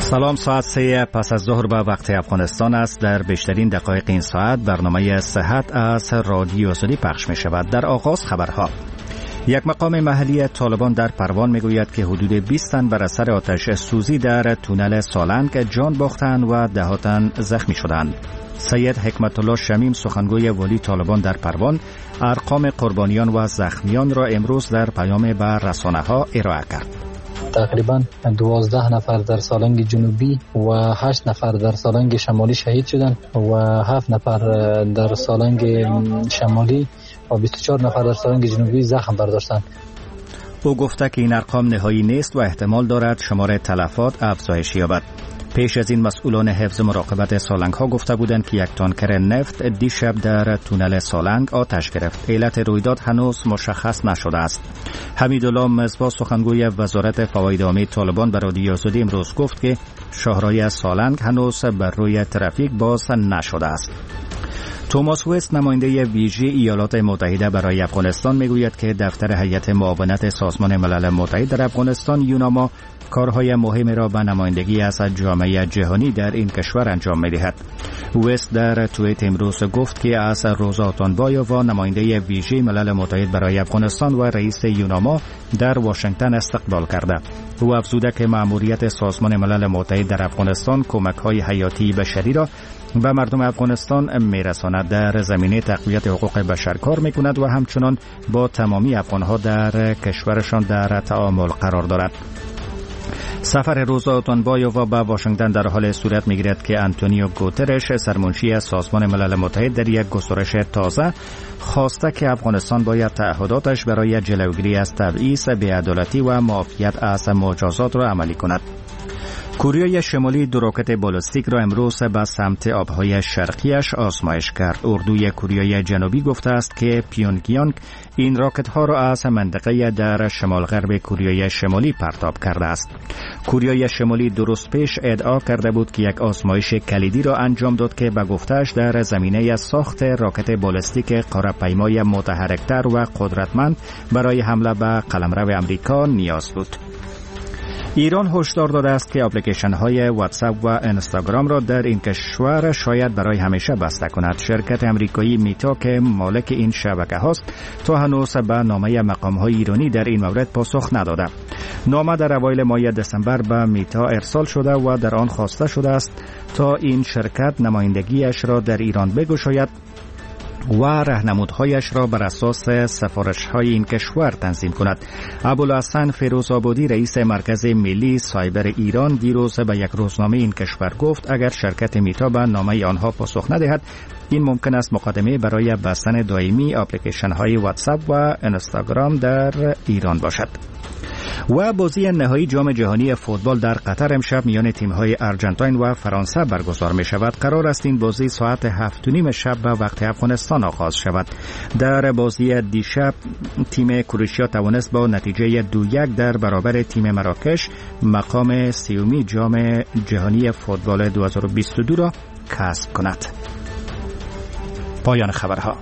سلام، ساعت 3 پس از ظهر به وقت افغانستان است. در بیشترین دقایق این ساعت برنامه صحت از رادیو سدی پخش می شود. در آغاز خبرها. یک مقام محلی طالبان در پروان می گوید که حدود 20 تن بر اثر آتش سوزی در تونل سالنگ جان باختند و 10 تن زخمی شدند. سید حکمت الله شمیم سخنگوی والی طالبان در پروان ارقام قربانیان و زخمیان را امروز در پیام به رسانه‌ها ارائه کرد. تقریبا 12 نفر در سالنگ جنوبی و 8 نفر در سالنگ شمالی شهید شدند و 7 نفر در سالنگ شمالی و 24 نفر در سالنگ جنوبی زخم برداشتند. او گفته که این ارقام نهایی نیست و احتمال دارد شمار تلفات افزایش یابد. پیش از این مسئولان حفظ مراقبت سالنگ ها گفته بودند که یک تانکر نفت دیشب در تونل سالنگ آتش گرفت. علت رویداد هنوز مشخص نشده است. حمیدالله مصباح سخنگوی وزارت فواید عامه طالبان به رادیو سدی امروز گفت که شاهراه سالنگ هنوز بر روی ترافیک باز نشده است. توماس وست نماینده ویژه ایالات متحده برای افغانستان میگوید که دفتر هیئت معاونت سازمان ملل متحد در افغانستان یوناما کارهای مهمی را به نمایندگی از جامعه جهانی در این کشور انجام می‌دهد. وست در توییت امروز گفت که از روزا اتانبایووا نماینده ویژه ملل متحد برای افغانستان و رئیس یوناما در واشنگتن استقبال کرده. او افزوده که مأموریت سازمان ملل متحد در افغانستان کمک‌های حیاتی بشری را به مردم افغانستان میرساند، در زمینه تقویت حقوق بشر کار میکند و همچنان با تمامی افغانها در کشورشان در تعامل قرار دارد. سفر روزا اتانبایووا به واشنگتن در حال صورت میگیرد که آنتونیو گوترش سرمنشی سازمان ملل متحد در یک گزارش تازه خواسته که افغانستان باید تعهداتش برای جلوگیری از تبعیض، بی‌عدالتی و معافیت از مجازات را عملی کند. کره شمالی 2 راکت بالستیک را امروز به سمت آبهای شرقیش آزمایش کرد. اردوی کره جنوبی گفته است که پیونگیانگ این راکت ها را از منطقه در شمال غرب کره شمالی پرتاب کرده است. کره شمالی 2 روز پیش ادعا کرده بود که یک آزمایش کلیدی را انجام داد که به گفته‌اش در زمینه ساخت راکت بالستیک قاره‌پیمای متحرک‌تر و قدرتمند برای حمله به قلمرو آمریکا نیاز بود. ایران هشدار داده است که اپلیکیشن های واتساپ و اینستاگرام را در این کشور شاید برای همیشه بسته کند. شرکت امریکایی میتا که مالک این شبکه هاست تا هنوز به نامه مقام های ایرانی در این مورد پاسخ نداده. نامه در اوایل ماه دسامبر به میتا ارسال شده و در آن خواسته شده است تا این شرکت نمایندگیش را در ایران بگشاید و راهنمودهایش را بر اساس سفارش‌های این کشور تنظیم کند. ابوالحسن فیروزآبادی رئیس مرکز ملی سایبر ایران دیروز به یک روزنامه این کشور گفت اگر شرکت میتا به نامه آنها پاسخ ندهد این ممکن است مقدمه برای بستن دائمی اپلیکیشن‌های واتساپ و اینستاگرام در ایران باشد. و بازی نهایی جام جهانی فوتبال در قطر امشب میان تیم‌های آرژانتین و فرانسه برگزار می‌شود. قرار است این بازی ساعت 7:30 شب به وقت افغانستان آغاز شود. در بازی دیشب تیم کروشیا توانست با نتیجه 2-1 در برابر تیم مراکش مقام 30 جام جهانی فوتبال 2022 را کسب کند. پایان خبرها.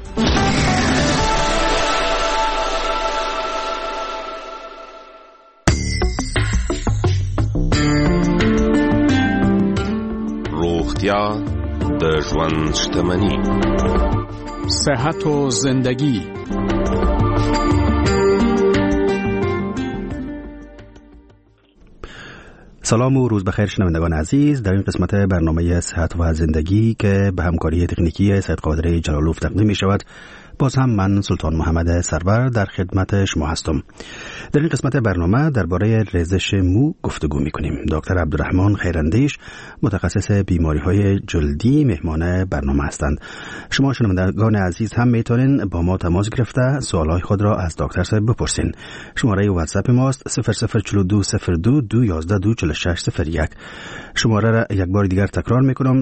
روغتیا د ژوند شتمني، صحت و زندگی. سلام و روز بخیر شنوندگان عزیز. در این قسمت برنامه صحت و زندگی که به همکاری تکنیکی سید قادر جلالوف تقدیم می شود، باز هم من سلطان محمد سرور در خدمت شما هستم. در این قسمت برنامه درباره ریزش مو گفتگو می‌کنیم. دکتر عبدالرحمن خیراندیش متخصص بیماری‌های جلدی مهمان برنامه هستند. شما شنوندگان عزیز هم میتونین با ما تماس گرفته سوالای خود را از دکتر صاحب بپرسین. شماره واتساپ ماست 004202112461. شماره را یک بار دیگر تکرار می‌کنم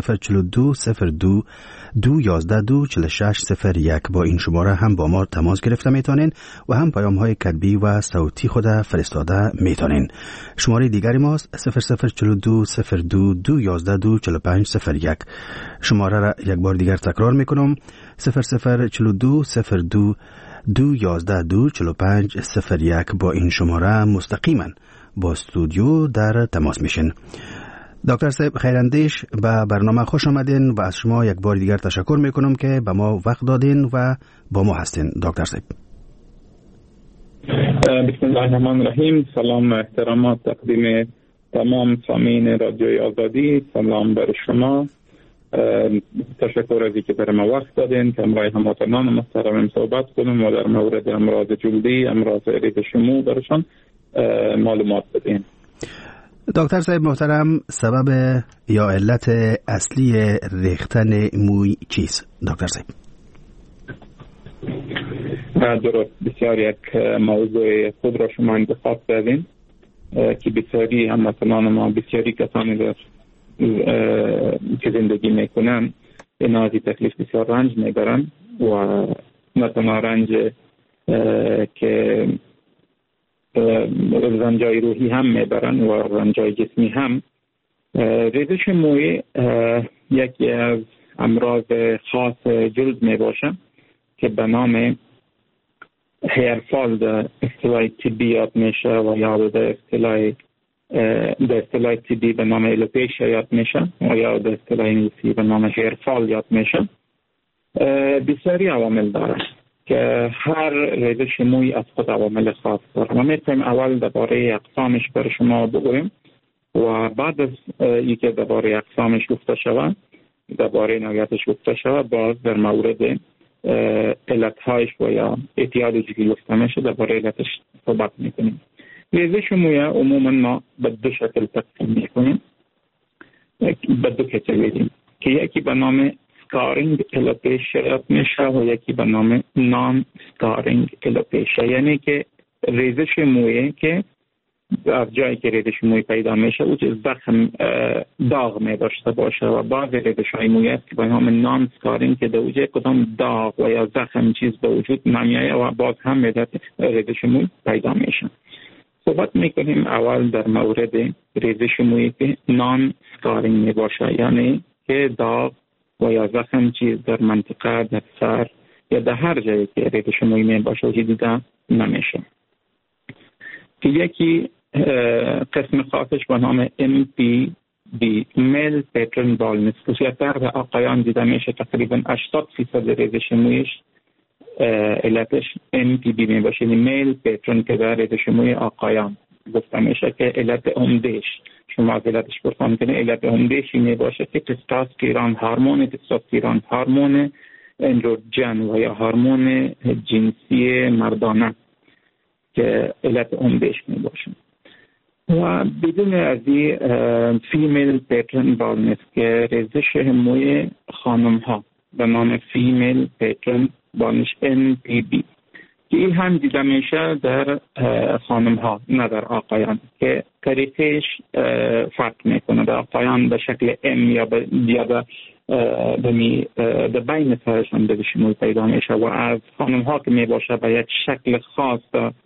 004202112461. با این شماره هم با ما تماس گرفته میتونین و هم پیام‌های کتبی و صوتی خود فرستاده میتونین. شماره دیگری ماست 004202112461. شماره را یک بار دیگر تکرار میکنم 004202112461. با این شماره مستقیما با استودیو در تماس میشین. دکتر صاحب خیراندیش به برنامه خوش آمدین و از شما یک بار دیگر تشکر میکنم که به ما وقت دادین و با ما هستین. دکتر صاحب بسم الله الرحمن الرحیم. سلام و احترامات تقدیم تمام سامعین رادیوی آزادی. سلام بر شما. تشکر از اینکه برای ما وقت دادین که همراه هموطنان محترم صحبت کنم و در مورد امراض جلدی، امراض ریزش مو برشان معلومات بدین. دکتر صاحب محترم، سبب یا علت اصلی ریختن موی چیست دکتر صاحب؟ درست، بسیار یک موضوع خود را شما انتخاب کردین که بسیاری هموطنان ما، بسیاری کسانی در که زندگی میکنن این از تکلیف بسیار رنج میبرن و نه تنها رنج که رنجای روحی هم میبرن و رنجای جسمی هم. ریزش موی یکی از امراض خاص جلد میباشه که به نام هیرفال در اصطلاح طبی یاد میشه و یا در اصطلاح طبی به نام الوپیشیا یاد میشه و یا در اصطلاح انگلیسی به نام هیرفال یاد میشه. بسیاری عوامل داره که هر ریزش موی از خود عوامل خاص داره. ما میتونیم اول درباره اقسامش بر شما بگویم و بعد از اینکه درباره اقسامش گفته شود، درباره نوعیتش گفته شود، باز در مورد علتهایش و یا اتیالوژی که گفته میشه درباره علتش صحبت میکنیم. ریزش موی عموما ما به دو شکل تقسیم میکنیم، به دو کتگوری که یکی به نام سکارینگ الوپیشیا یاد میشه و یکی به نام نان سکارینگ الوپیشیا، یعنی که ریزش موی که از جایی که ریزش موی پیدا میشه او زخم داغ می داشته باشه و بعض ریزش های موی است که به نام نان سکارینگ که در اوجه کدام داغ و یا زخم چیز به وجود نمیایه و باز هم ریزش موی پیدا میشه. صحبت میکنیم اول در مورد ریزش موی که نان سکارینگ می باشه، یعنی که داغ و یا زخم چیز در منطقه، در سر یا در هر جایی که ریزش موی می باشه و دیده نمیشه. که یکی قسم خاصش به نام MPB Male Pattern Baldness که در آقایان دیده میشه. تقریبا 80% ریزش مویش علتش MPB می باشه، یعنی میل پیترن که در ریزش موی آقایان گفته میشه که علت عمدهش شما از علتش پرسان کنه. علت عمدهش می باشه که تستوسترون هورمون اندروژن و یا هورمون جنسی مردانه که علت عمدهش می باشه. و بدون از این فیمیل پیترن بالنس که ریزش موی خانم ها به نام فیمیل پیترن بالنس NPB که این هم دیده میشه در خانم ها نه در آقایان که طریقش فرق میکنه. در آقایان به شکل M یا به بین سرشان ریزش موی پیدا میشه و از خانم ها که میباشه به یک شکل خاص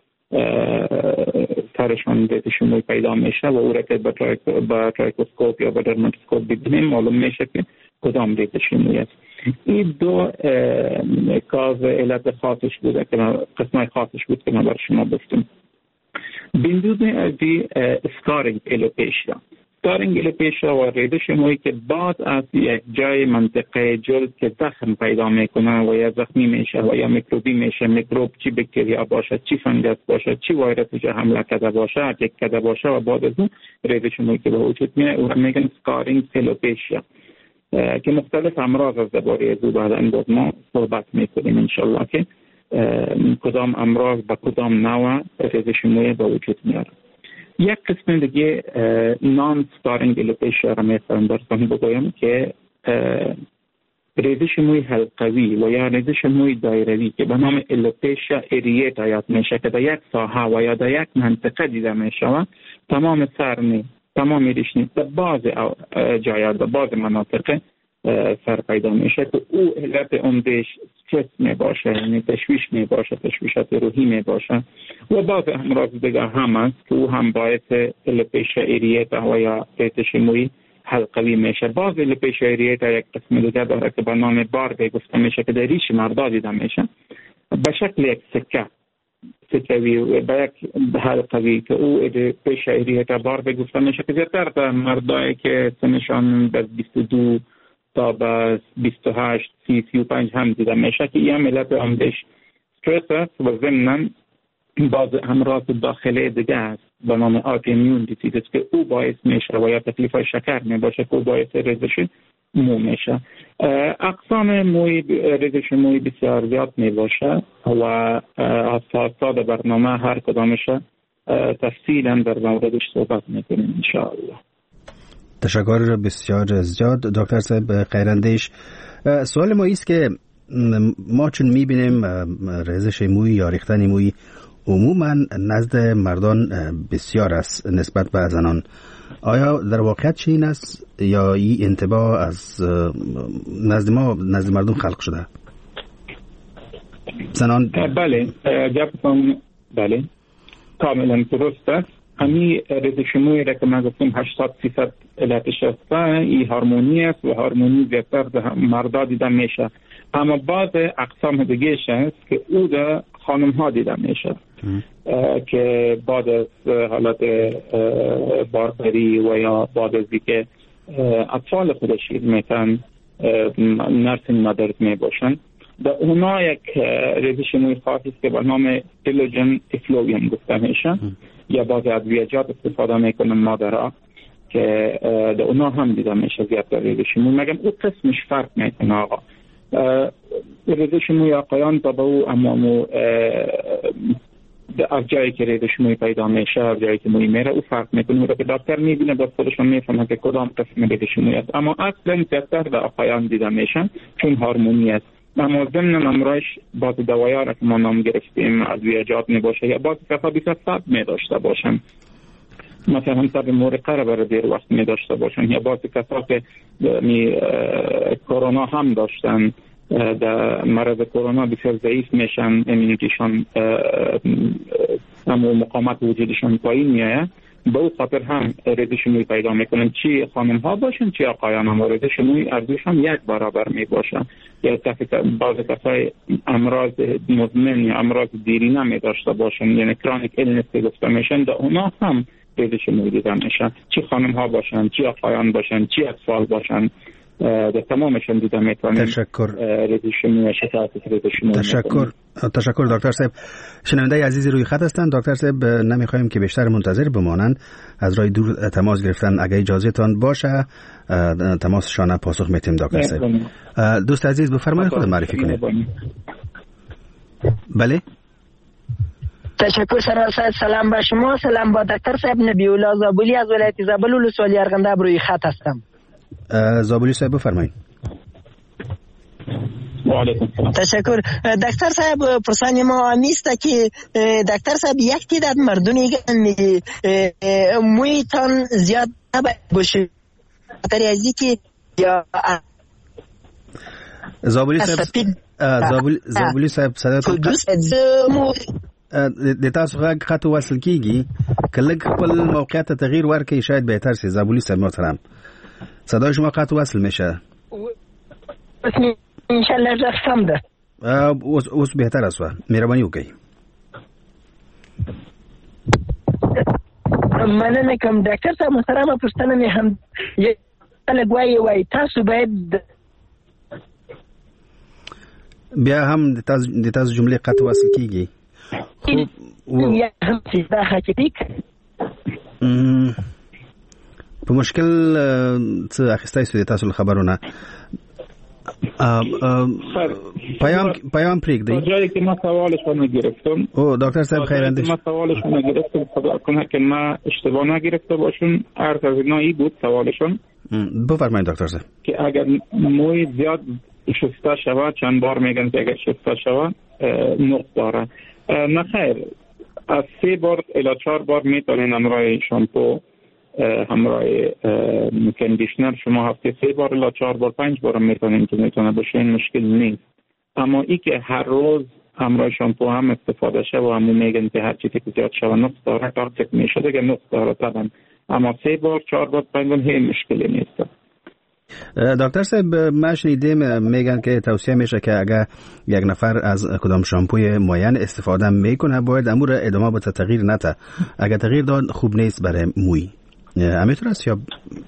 سرشان ریزش موی پیدا میشه و او را که با ترایکوسکوپ یا با درماتوسکوپ ببینیم معلوم میشه که کدام ریزش موی است. این دو کاز علت خاصش بوده که قسمت خاصش بود که ما بر شما گفتم. بدون از اسکارینگ الوپیشیا. اسکارینگ الوپیشیا و ریزش موی که بعد از یک جای منطقه جلد که زخم پیدا میکنه و یا زخمی میشه و یا میکروبی میشه، میکروب چی باکتریا باشه، چی فنگس باشه، چی ویروس جا حمله کرده باشه، اتک کرده باشه و بعد از اون ریزش موی که به وجود میاد او را میگن اسکارینگ الوپیشیا که مختلف امراض از درباره از او بعدا باز ما صحبت میکنیم انشالله که کدام امراض با کدام نوع ریزش موی به وجود میاد. یک قسم دیگه نان سکارینگ الوپیشیا را میتونم براتون بگویم که ریزش موی حلقوی و یا ریزش موی دایروی که به نام الوپیشیا اریتا یاد میشه که در یک ساحه و یا در یک منطقه دیده میشه و تمام سرنی، تمام ریشنی در بعض جایات در بعض مناطق سر پیدا میشه که او علت عمدهش استرس می باشه، یعنی تشویش می باشه، تشویشات روحی می باشه و بعض امراض دیگه هم است که او هم باعث الوپیشیا اریتا و یا ریزش موی حلقوی میشه. بعض الوپیشیا اریتا یک قسم دیگه داره که به نام باربی گفته میشه که در ریش مردا دیده میشه به شکل یک قوی و به یک حل قوی که او پیش ایریه که بار بگفته میشه که زیادتر در مردایی که سنشان به 22 تا به 28 30 35 هم دیده میشه که این ملت عمدش استرس است و ضمناً باز امراض داخلی دیگه است به نام آتیمیون دیزیز که او باعث میشه و یا تکلیف شکر میباشه که او باعث ریزش مو میشه. اقسام موی ریزش موی بسیار زیاد میباشه و اساسات برنامه هر کدامش تفصیلا در موردش صحبت میکنیم انشاءالله. تشکر بسیار زیاد دکتر صاحب خیراندیش. سوال ما است که ما چون میبینیم ریزش موی یا ریختن موی عموما نزد مردان بسیار است نسبت به زنان. آیا در واقعیت چنین است یا این انطباع از نزد مردم خلق شده؟ زنان بله جوابم بله کاملا درست است. همین ریزش موی را که من گفتم 80% علتش است این هورمونی است و هورمونی زیادتر در مردا دیده میشه، اما بعض اقسام دیگه است که او در خانم ها دیده میشه که بعد از حالت باروری و یا بعد از اینکه اطفال خودش میتن نرسینگ مادرز میباشن در اونا یک ریزش موی خاصی است که به نام تیلوژن افلوویوم گفته میشه یا بعضی ادویه‌جات استفاده میکنن مادرها که در اونا هم دیده میشه زیاد ریزش موی، مگم او قسمش فرق میکنه. آقا ریزش موی آقایان تا به او امامو از جایی که ریزش موی پیدا میشه از جایی که موی میره او فرق میکنه و که دکتر میبینه با خودشون میفهمه که کدام قسم ریزش موی است، اما اصلا زیادتر در آقایان دیده میشن چون هورمونی است. اما ضمن امرایش بعض دوای‌ها را که ما نام گرفتیم ادویه‌جات میباشه یا بعض کسا بیشتر صد میداشته باشن، مثلا هم تب مورقه را برای دیر وقت میداشته باشن یا بعض کسا که کرونا هم داشتن در مرض کرونا بسیار ضعیف میشن، امیونیتیشان همون مقاومت وجودشان پایین میاد، به او خاطر هم ریزش موی پیدا میکنن، چی خانم ها باشن چی آقایان هم ریزش موی ارزششان یک برابر میباشن. یا بعض کسای امراض مزمن یا امراض دیرینه میداشته باشن یعنی کرونیک ایلنس گفته میشن، در اونا هم ریزش موی دیده میشن، چی خانم ها باشن چی آقایان باشن چی اطفال باشن در تمامشون دیده میتونیم. تشکر. ریزش موی شکایت ریزش موی. تشکر دکتر صاحب. شنونده عزیزی روی خط هستند. دکتر صاحب نمیخوایم که بیشتر منتظر بمانند، از راه دور تماس گرفتن اگه اجازه تان باشه تماسشان پاسخ میتیم. دکتر صاحب دوست عزیز بفرمایید خود معرفی کنید. بله تشکر سلام با شما، سلام با دکتر صاحب. نبی الله زابلی از ولایت زابل ولسوالی ارغنداب روی خط هستم. زابلی صاحب بفرمایید. تشکر دکتر صاحب. پرسان ما نیست که دکتر صاحب یک تعداد مردمی موی تان زیاد باشه خاطر از اینکه یا زابلی صاحب صداتون د تاسو غږ خط وصل کیږي کله خپل موقعیت تغییر ورکړئ شاید بهتر شي. زابلی صاحب محترم صدای شما خط وصل میشه انشالله رفتم ده اوس بهتر است. مهربانی وکړئ. مننه کوم ډاکټر صاحب. محترمه پوښتنه مې هم خلک وایي تاسو باید بیا هم د تاسو جملې قط وصل کیږي یا هم چې دا حقیقي په مشکل څه اخیستی سو د تاسو خبرونه پیام پرېږدئ. جایی که ما سوالش رو نگرفتم دکتر صاحب خیراندیش ما سوالش رو نگرفتم خدا کنه که ما اشتباه نگرفته باشون. عرض از اینایی بود سوالشون. بفرمایید دکتر صاحب که اگر موی زیاد شسته شود چند بار میگن که اگر شسته شود نقص داره. نه خیر، از 3 بار الی 4 بار میتونین همراه شامپو همراه کندیشنر شما هفته 3 بار الی 4 بار 5 بار میتونین که میتونه باشه، این مشکل نیست. اما ای که هر روز همراه شامپو هم استفاده شه و همون میگن که هر چیزی که زیاد شود نقص داره تاکتک میشه دیگه نقص داره طبعا، اما 3 بار 4 بار 5 بار هیچ مشکلی نیست. دکتر صاحب ما شنیدیم میگن که توصیه میشه که اگر یک نفر از کدام شامپوی معین استفاده میکنه باید امور ادامه به تغییر نده. اگر تغییر داد خوب نیست برای موی. همینطور است یا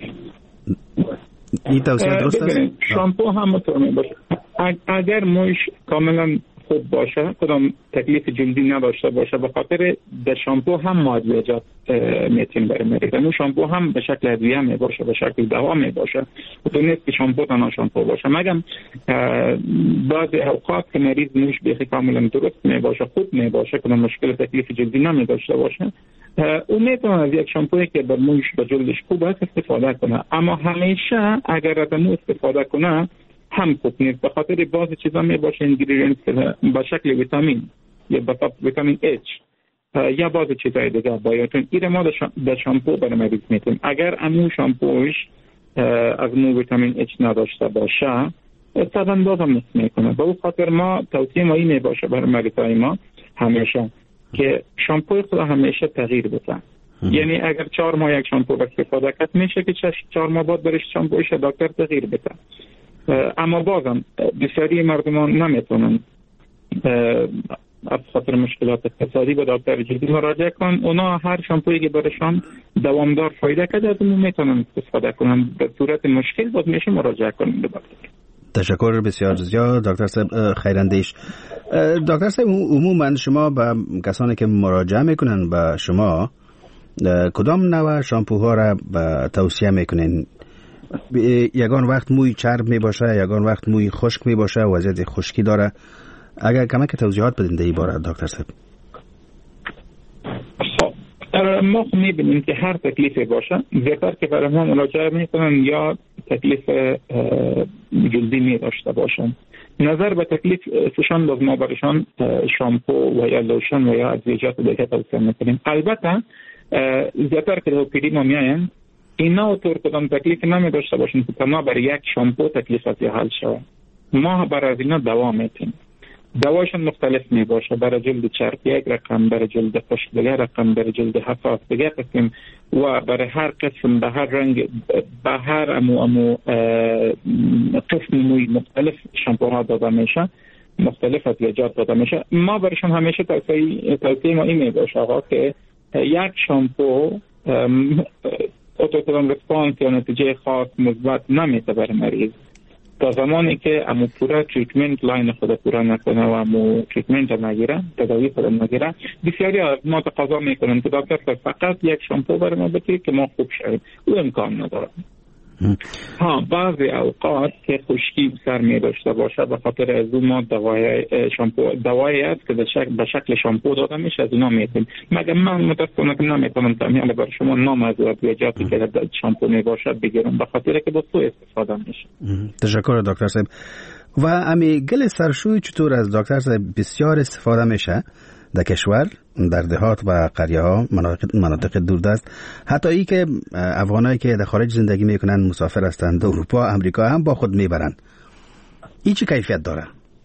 این توصیه درست است؟ شامپو هم میتونه باشه. اگر مویش کاملا خوب باشه، کدام تکلیف جلدی نداشته باشه، به خاطر در شامپو هم مادیجات میتین برای مریض. اون شامپو هم به شکل ادویه می باشه، به شکل دوا می باشه. تو نیست که شامپو تنها شامپو باشه. مگم بعضی اوقات که مریض مویش بیخی کاملا درست می باشه، خوب می باشه، کدام مشکل تکلیف جلدی نمی داشته باشه، اون میتونه از یک شامپویی که به مویش به جلدش خوب است استفاده کنه. اما همیشه اگر از اون استفاده کنه هم خوب نیست، به خاطر بعضی چیزا می باشه اینگریدینت به شکل ویتامین یا به ویتامین H یا بعضی چیزای دیگه بایوتین ایره ما در شامپو برای مریض میتیم. اگر امو شامپوش از مو ویتامین H نداشته باشه طبعا بازم نیست میکنه. به اون خاطر ما توصیه ما این باشه برای مریضای ما همیشه که شامپوی خود همیشه تغییر بده. یعنی اگر 4 ماه یک شامپو استفاده کرد میشه که 4 ماه بعد برش شامپوش دکتر تغییر بده. اما بازم بسیاری مردمان نمیتونن از خاطر مشکلات اقتصادی به دکتر جلدی مراجعه کنن. اونا هر شامپویی که برشان دوامدار فایده کرده از اون میتونن استفاده کنن. به صورت مشکل باز میشه مراجعه کنن به دکتر. تشکر بسیار زیاد دکتر صاحب خیراندیش. دکتر صاحب عموما شما به کسانی که مراجعه میکنن به شما کدام نوع شامپوها را توصیه میکنین؟ یگان وقت موی چرب می باشه، یگان وقت موی خشک می باشه، وضعیت خشکی داره. اگر کمک توضیحات بدین در این باره دکتر صاحب. ما میبینیم که هر تکلیفی باشه بهتر که برای ما مراجعه میکنن یا تکلیف جلدی می داشته باشن. نظر به تکلیف فشان باز ما برشان شامپو و یا لوشن و یا ادویجات دیگه توصیه میکنیم. البته زیادتر که دو پیری ما میاین اینا طور کدام تکلیف نمی داشته باشن که تمام برای یک شامپو تکلیف از حل شود. ما برای از اینا دوا میتیم. دواشون مختلف می باشه. برای جلد چرب یک رقم، برای جلد خشک دیگه رقم، برای جلد حساس دیگه قسم و برای هر قسم به هر رنگ به هر امو قسم موی مختلف شامپوها داده میشه، مختلف ادویجات داده میشه. ما برایشون همیشه توصیه ما این می باشه آقا که یک شامپو اتوکلون رسپانس یا نتیجه خاص مثبت نمیده برای مریض تا زمانی که امو پورا تریتمنت لاین خود پورا نکنه و امو تریتمنت نگیره، تداوی خود نگیره. بسیاری از ما تقاضا میکنن که دکتر فقط یک شامپو برای ما بده که ما خوب شویم. او امکان نداره. بعضی اوقات که خشکی سر می داشته باشه به خاطر از اون ما دوایی است که به شکل شامپو داده میشه، از اونا میتیم. مگر من متاسفانه که نمیتونم تمام برای شما نام از ادویجاتی که در شامپو می باشه بگیرم به خاطر که با تو استفاده میشه. تشکر دکتر صاحب. و امی گل سرشوی چطور از دکتر صاحب بسیار استفاده میشه در کشور، در دهات و قریه ها، مناطق دوردست، حتی ای که افغانایی که در خارج زندگی میکنن مسافر هستند، اروپا، امریکا هم با خود میبرن. این چه کیفیت داره؟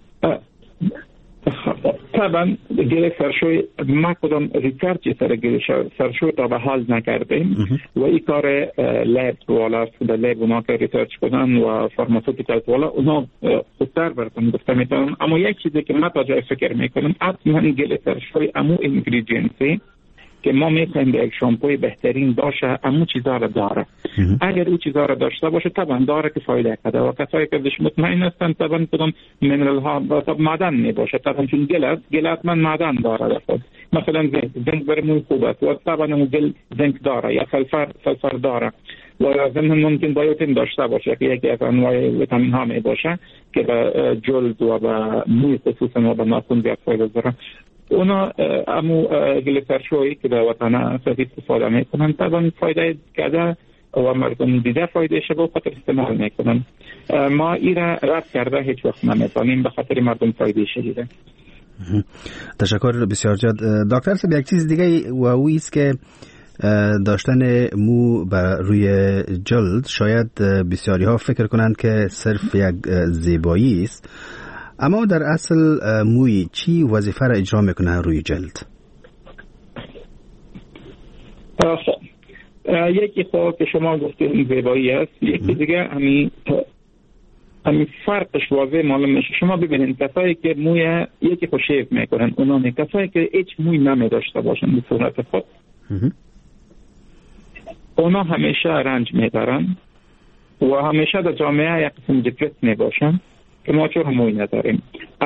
طبعا گل سرشوی ما کدام ریسرچ سر گل سرشوی تا به حال نکردیم و این کار لب والا است. در لب اونا که ریسرچ کنن و فارماسوتیکال والا اونا خودتر براتون گفته میتونن. اما یک چیزی که ما تا جای فکر میکنم اصلا گل سرشوی امو اینگریدینسی که ما میخوایم یک شامپوی بهترین باشه امو چیزا را داره. اگر او چیزا را داشته باشه طبعا داره که فایده کرده و کسایی که بهش مطمئن هستن طبعا کدام منرال ها معدن می باشه. طبعا چون گل حتما معدن داره در خود. مثلا زنک برای موی خوب است و طبعا اون گل زنک داره یا سلفر داره و ضمن ممکن بایوتین داشته باشه که یکی از انواع ویتامین ها می باشه که به جلد و به موی خصوصا و به ناخن زیاد فایده داره. اونا امو گلیسرشویی که در وطن سفید استفاده میکنن طبعا فایده کرده و مردم دیده فایده شده و خاطر استعمال میکنن. ما این را رد کرده هیچ وقت نمیتونیم به خاطر مردم فایده شده. تشکر بسیار زیاد دکتر صاحب. یک چیز دیگه و اوی است که داشتن مو بر روی جلد شاید بسیاری ها فکر کنند که صرف یک زیبایی است، اما در اصل موی چی وظیفه را اجرا میکنه روی جلد؟ یکی خب که شما گفتین زیبایی است، یکی دیگه همین فرقش واضح معلوم میشه. شما ببینید کسایی که موی یکی خو شیو میکنن، اونا کسایی که هیچ موی نمی داشته باشن به صورت خود، اونا همیشه رنج میبرن و همیشه در جامعه یک قسم دیپرس میباشن که ما چرا موی نداریم.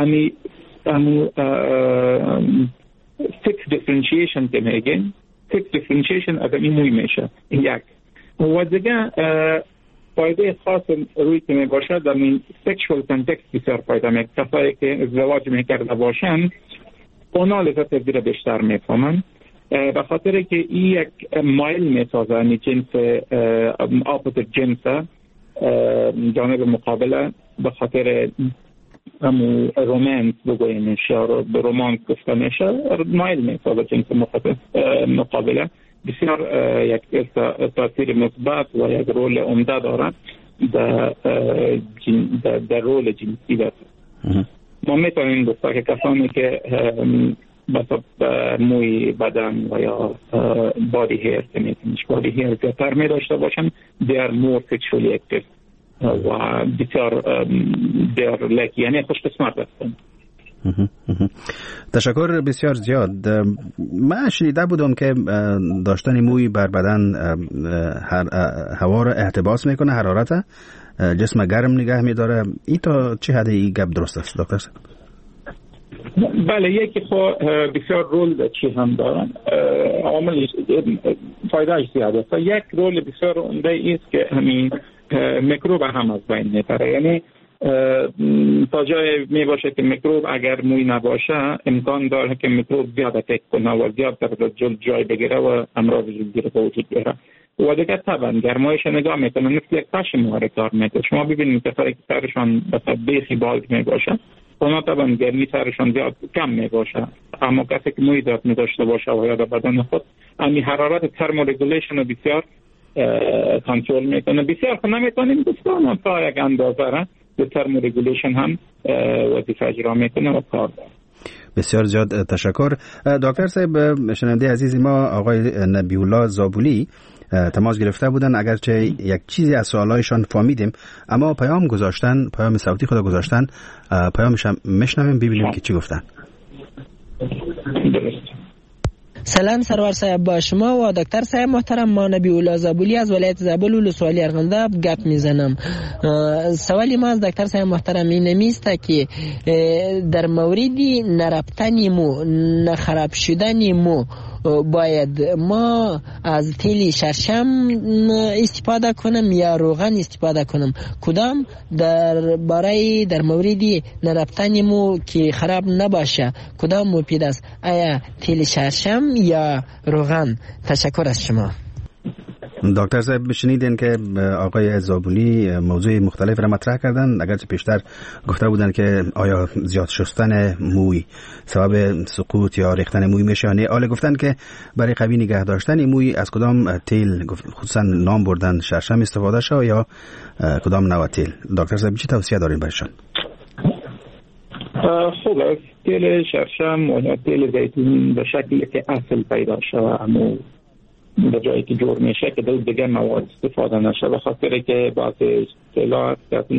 sex differentiation که میگن، sex differentiation از این موی میشه. یک و دیگه فایده خاص روی که می باشد در این سکشوال کانتکست بسیار فایده می. کسایی که ازدواج میکرده باشن اونا لذت زیر بیشتر میفهمن، به خاطر که این یک مایل میسازه، یعنی جنس اپوزیت جنس جانب مقابله، به خاطر رومانس بگوییم میشه، به رومانس گفته میشه، مایل میسازه جنس مقابله. بسیار یک تاثیر مثبت و یک رول عمده دارد در رول جنسیت. ما میتونیم گفت که کسانی که موی بدن و یا بادی هیر که میتونیش بادی هیر زیادتر میداشته باشن، they are more sexually active و بسیار they are like یعنی خوش قسمت هستن. تشکر بسیار زیاد. من شنیده بودم که داشتن موی بر بدن هوا را احتباس میکنه، حرارت جسم گرم نگه میداره. این تا چه حد این گپ درست است دکتر صاحب؟ بله، یکی بسیار رول چی هم دارن، عامل فایده زیاد است. یک رول بسیار عمده است که همین میکروب هم از بین میبره. یعنی تا جای می باشه که میکروب اگر موی نباشه امکان داره که میکروب زیاد اتک کنه و زیاد در جای بگیره و امراض جلدی رو وجود بیاره. و دیگه طبعا گرمایش نگاه میکنه مثل یک پشم کار میکنه. شما ببینید کسایی که سرشان مثلا بیخی بالگ میباشه اونا طبعا گرمی سرشان زیاد کم میباشه، اما کسی که موی زیاد میداشته باشه و یا در بدن خود همین حرارت ترمورگولیشن رو بسیار کنترل میکنه. بسیار خود نمیتونیم دوستان تا یک اندازه به ترمورگولیشن هم وظیفه اجرا میکنه و کار داره. بسیار زیاد تشکر. دکتر صاحب، شنونده عزیز ما آقای نبی‌الله زابلی تماس گرفته بودن، اگرچه یک چیزی از سوالایشان فهمیدیم اما پیام صوتی خود گذاشتن، پیامش هم میشنویم ببینیم که چی گفتن. سلام سرور صاحب با شما و دکتر صاحب محترم. ما نبی‌الله زابلی از ولایت زابل ولسوالی ارغنده گپ میزنم. سوالی ما از دکتر صاحب محترم این میست که در مورد نرفتن مو، نخراب شدن مو، باید ما از تیل شرشم استفاده کنم یا روغن استفاده کنم؟ کدام در مورد نرفتن مو که خراب نباشه کدام مفید است؟ آیا تیل شرشم یا روغن؟ تشکر از شما. دکتر صاحب شنیدین که آقای زابلی موضوع مختلف را مطرح کردن، اگرچه پیشتر گفته بودن که آیا زیاد شستن موی سبب سقوط یا ریختن موی میشه یا نه. حالا گفتن که برای قوی نگه داشتن موی از کدام تیل، خصوصا نام بردن شرشم استفاده شه یا کدام نوع تیل؟ دکتر صاحب چی توصیه دارین برشان؟ خوب است تیل شرشم و تیل زیتون به شکلی که اصل پیدا شود، اما به جایی که جور میشه که دو دیگه مواد استفاده نشه، به خاطر که بعضی تیلات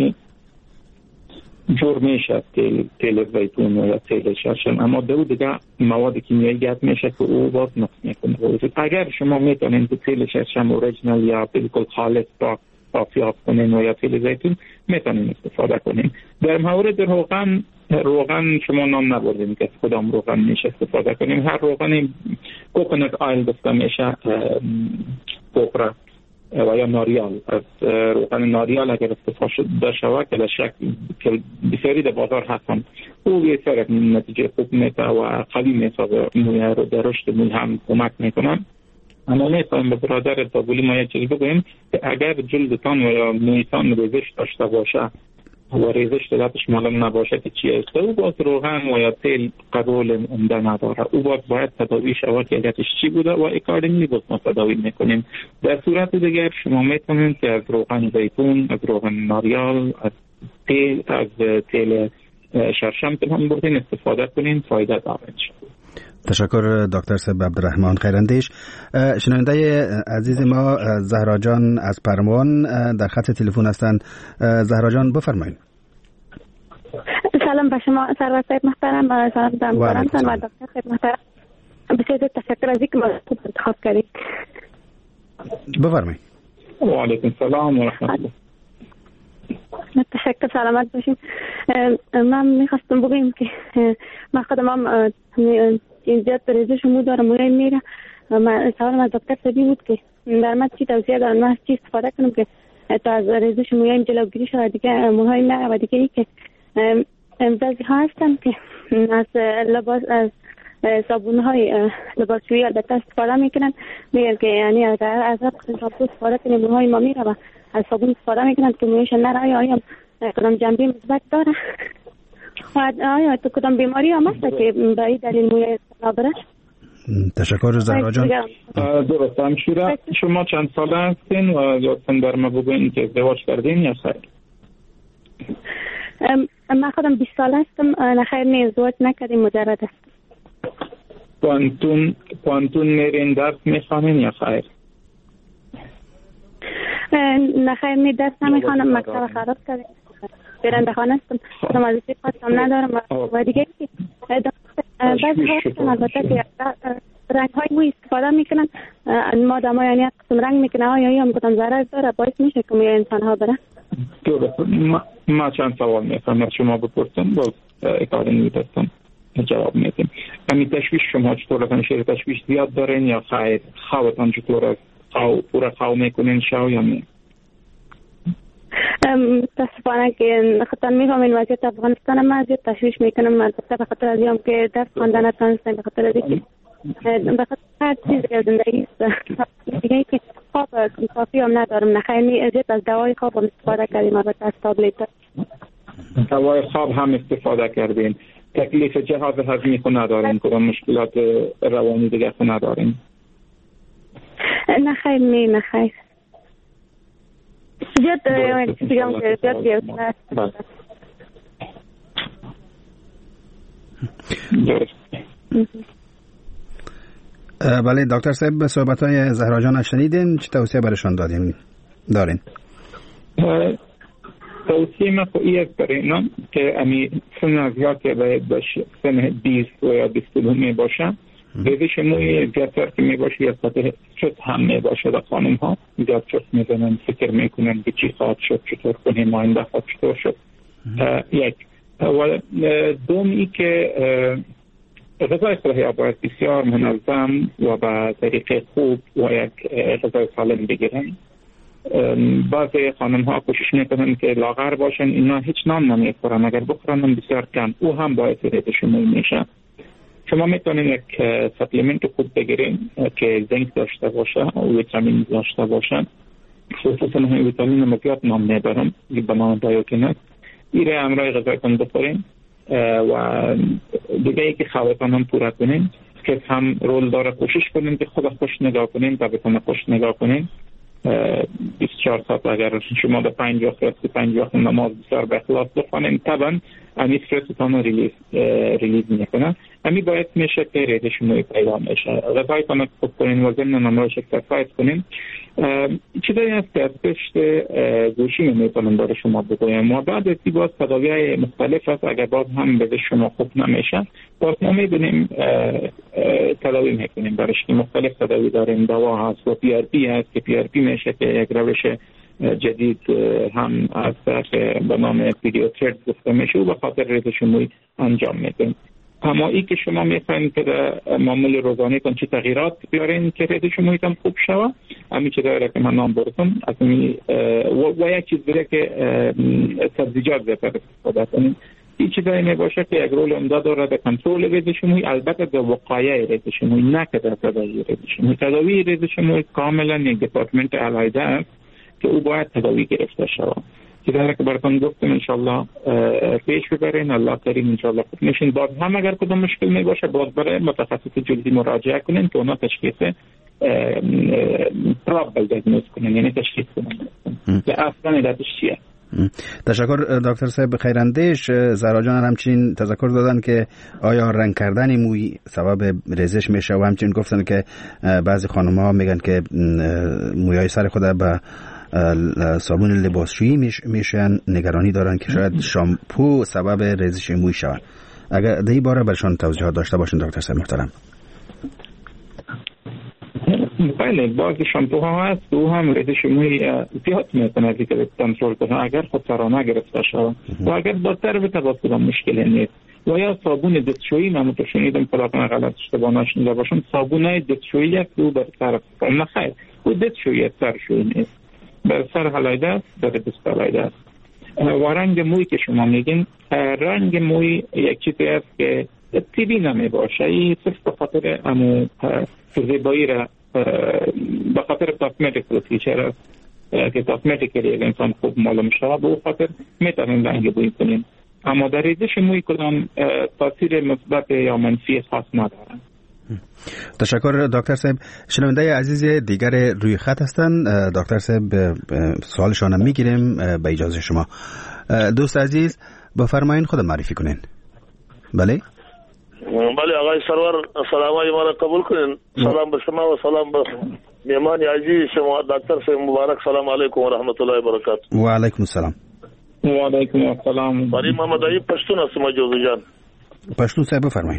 جور میشه تیل زیتون یا تیل شرشم، اما دو دیگه مواد کیمیایی گرد میشه که او باز نقص میکنه. اگر شما میتونین که تیل شرشم اوریجنال یا بالکل خالص صافیاب کنین و یا تیل زیتون میتونین استفاده کنین. در مورد روغن شما نام نبردیم که کدام روغن میشه استفاده کنیم. هر روغنی کوکونات آیل گفته میشه، کوپرا و یا ناریال. از روغن ناریال اگر استفاده شود که شکل که بسیاری در بازار هستن، او بسیار نتیجه خوب میده و قوی میسازه، موی رو در رشد موی هم کمک میکنن. اما میتونیم به برادر زابلی ما یک چیز بگویم که اگر جلدتان و یا مویتان ریزش داشته باشه و ریزش دلتش معلوم نباشه که چی است، او باز روغن و یا تیل قبول عمده نداره، او باید تداوی شود که علتش چی بوده و اکاردینگلی باز ما تداوی میکنیم. در صورت دیگر شما میتونید که از روغن زیتون، از روغن ناریال، از تیل شرشم که هم بردین استفاده کنین، فایده داره. تشکر دکتر صاحب عبدالرحمن خیراندیش. شنونده عزیز ما زهرا جان از پرموان در خط تلفن هستند. زهرا جان بفرمایید. سلام به شما سرور صاحب محترم، سلام دارم و دکتر صاحب محترم. بسیار تشکر از اینکه ما خوب انتخاب کردید. بفرمایید. و علیکم السلام و رحمت الله. تشکر، سلامت باشین. من میخواستم بگم که من خودم هم زیاد ریزش مو دارم موی میره. من سوالم از دکتر صاحبی بود که در من چی توصیه دارم، من از چی استفاده کنم که تا از ریزش مویم جلوگیری شود، دیگه موهای نه. و دیگه ای که بعضی ها هستن که از لباس از صابون های لباسشویی البته استفاده میکنن، میگن که یعنی از شامپو استفاده کنیم موهای ما میره و از صابون استفاده میکنن که مویش نره. آیا کدام جنبه مثبت داره؟ آیا تو کدام بیماری هم هست که به این دلیل موی نابره؟ تشکر زهرا جان. درست همشیره. شما چند ساله هستین و لطفاً در ما بگوین که ازدواج کردین یا خیر؟ من خودم 20 ساله هستم. نخیر نه، ازدواج نکردیم، مجرد هستم. پانتون میرین درس میخوانین یا خیر؟ نخیر نه، درس نمیخوانم، مکتب خراب کردیم، برنده خانه هستم، وظیفه خاصم ندارم. و دیگه بعضی ها هستن البته که رنگ های موی استفاده میکنن، ما دما یعنی قسم رنگ میکنه، آیا هم گفتم ضرر داره، باعث میشه که موی انسان ها بره؟ درست. ما چند سوال میکنم از شما بپرسم، باز اکادمی میتستم جواب میدیم. همین تشویش شما چطور از همیشه تشویش زیاد دارین یا خیر؟ خوابتان چطور از پورا خواب میکنین شو یا نه؟ متاسفانه که خطر میفهمین وضعیت افغانستان ما زیاد تشویش میکنم، البته به خاطر از اینم که درس خواندن نتونستم، به خاطر از اینکه به خاطر هر چیز در زندگی دیگه که خواب کافی هم ندارم. نخیر زیاد از دوای خواب هم استفاده کردیم، البته از تابلت دوای خواب هم استفاده کردین. تکلیف جهاز هضمی خود ندارین؟ کدام مشکلات روانی دیگه خود ندارین؟ نخیر نخیر زیاد بگم که زیاد بیرون بله دکتر صاحب، صحبت‌های زهرا جان شنیدین، چه توصیه برشان دارین؟ توصیه ما خواهی است برای اینا که امی سن از یاد که باید باشه سن 20 و یا 22 می باشه، ریزش موی زیادتر که می باشه یا سطح چست هم می باشه در خانم ها زیاد چست می زنن، فکر می کنن که چی خواهد شد، چطور کنیم، آینده خواهد چطور شد. یک و دومی که غذای صحی باید بسیار منظم و با طریق خوب و یک غذای سالم بگیرن. بعضی خانم ها کوشش میکنن که لاغر باشن، اینا هیچ نان نمیخورن، اگر بخورن هم بسیار کم، او هم باعث ریزش موی میشه. شما میتونین یک سپلیمنت خوب بگیرین که زنک داشته باشه و ویتامین داشته باشه، خصوصا همین ویتامین مزیاد نام میبرم به نام بایوتین، ایره امرای غذایتان بخورین و دیگه ای که خوابتان هم پورا کنین که هم رول داره. کوشش کنین که خود خوش نگاه کنین، طبیعتان خوش نگاه کنین. 24 ساعت اگر شما در 5 وقت 5 وقت نماز بسیار به اخلاص بخوانین، طبعا امی استرستان ریلیز میکنه. امی باید میشه که ریزش موی پیدا میشه. غذایتان خوب کنین و ضمن امروز اکسرسایز کنین. چیزایی هست که از پشت گوشی میتونم برای شما بگویم و بعد از باز تداوی‌های مختلف هست. اگر باز هم به شما خوب نمیشه، باز ما میبینیم تداوی میکنیم برایش که مختلف تداوی داریم. دوا هست و PRP هست که PRP میشه که یک روش جدید هم از به نام پیدیوترد گفته میشه و به خاطر ریزش موی انجام میدیم. اما ای که شما میخواین که در معامل روزانه تان چه تغییرات بیارین که ریزش مویتان خوب شوه، همین چه داره که من نام بردم از و یک چیز دیگه که سبزیجات بهتر استفاده کنیم. این چیزایی میباشه که یک رول عمده داره در کنترل ریزش موی، البته در وقایع ریزش موی، نه که در تداوی ریزش موی. تداوی ریزش موی کاملا یک دپارتمنت علیحده است که او باید تداوی گرفته شود. چیزایی که براتون گفتم انشالله پیش ببرین، الله کریم انشالله خوب میشین. باز هم اگر کدام مشکل می باشه باز برای متخصص جلدی مراجعه کنین که اونا تشخیص پرابل دیاگنوز کنن، یعنی تشخیص کنن که اصلا علتش چیه. تشکر دکتر صاحب خیراندیش. زهرا جان همچنین تذکر دادن که آیا رنگ کردن موی سبب ریزش میشه و همچنین گفتن که بعضی خانم‌ها میگن که مویای سر خود به صابون لباسشویی میشن، نگرانی دارن که شاید شامپو سبب ریزش موی شود. اگر در این باره برشان توضیحات داشته باشین دکتر صاحب محترم. بله، بعضی شامپوها هست او هم ریزش موی زیاد میتونه که کنترل کنه اگر خودسرانه گرفته شود و اگر بدتر به توسط مشکلی نیست. و یا صابون دستشویی، من شنیدم فلاکن غلط اشتباه نشنیده باشم، صابون دستشویی است او بر سر نه خیر، او دستشویی سرشویی نیست، بر سر حلایده است، بر دست حلایده است. و رنگ موی که شما میگین، رنگ موی یک چیزی است که طبیعی نمی باشه، این صرف به خاطر امو زیبایی را به خاطر کاسمتیک پروسیجر است که کاسمتیکلی اگر انسان خوب معلوم شود به او خاطر میتونیم رنگ بوی کنیم، اما در ریزش موی کدام تاثیر مثبت یا منفی خاص ندارد. تشکر دکتر صاحب. شنونده عزیز دیگر روی خط هستن. دکتر صاحب سوالشان هم میگیریم به اجازه شما. دوست عزیز بفرمایین خود معرفی کنین. بله بله آقای سرور، سلامای ما را قبول کنین. سلام به شما و سلام به میهمان عزیز شما دکتر صاحب مبارک. سلام علیکم و رحمت الله و برکاته. و علیکم السلام. و علیکم السلام. باری محمد علی پشتون هستم جوزی جان. پشتون صاحب بفرمایین.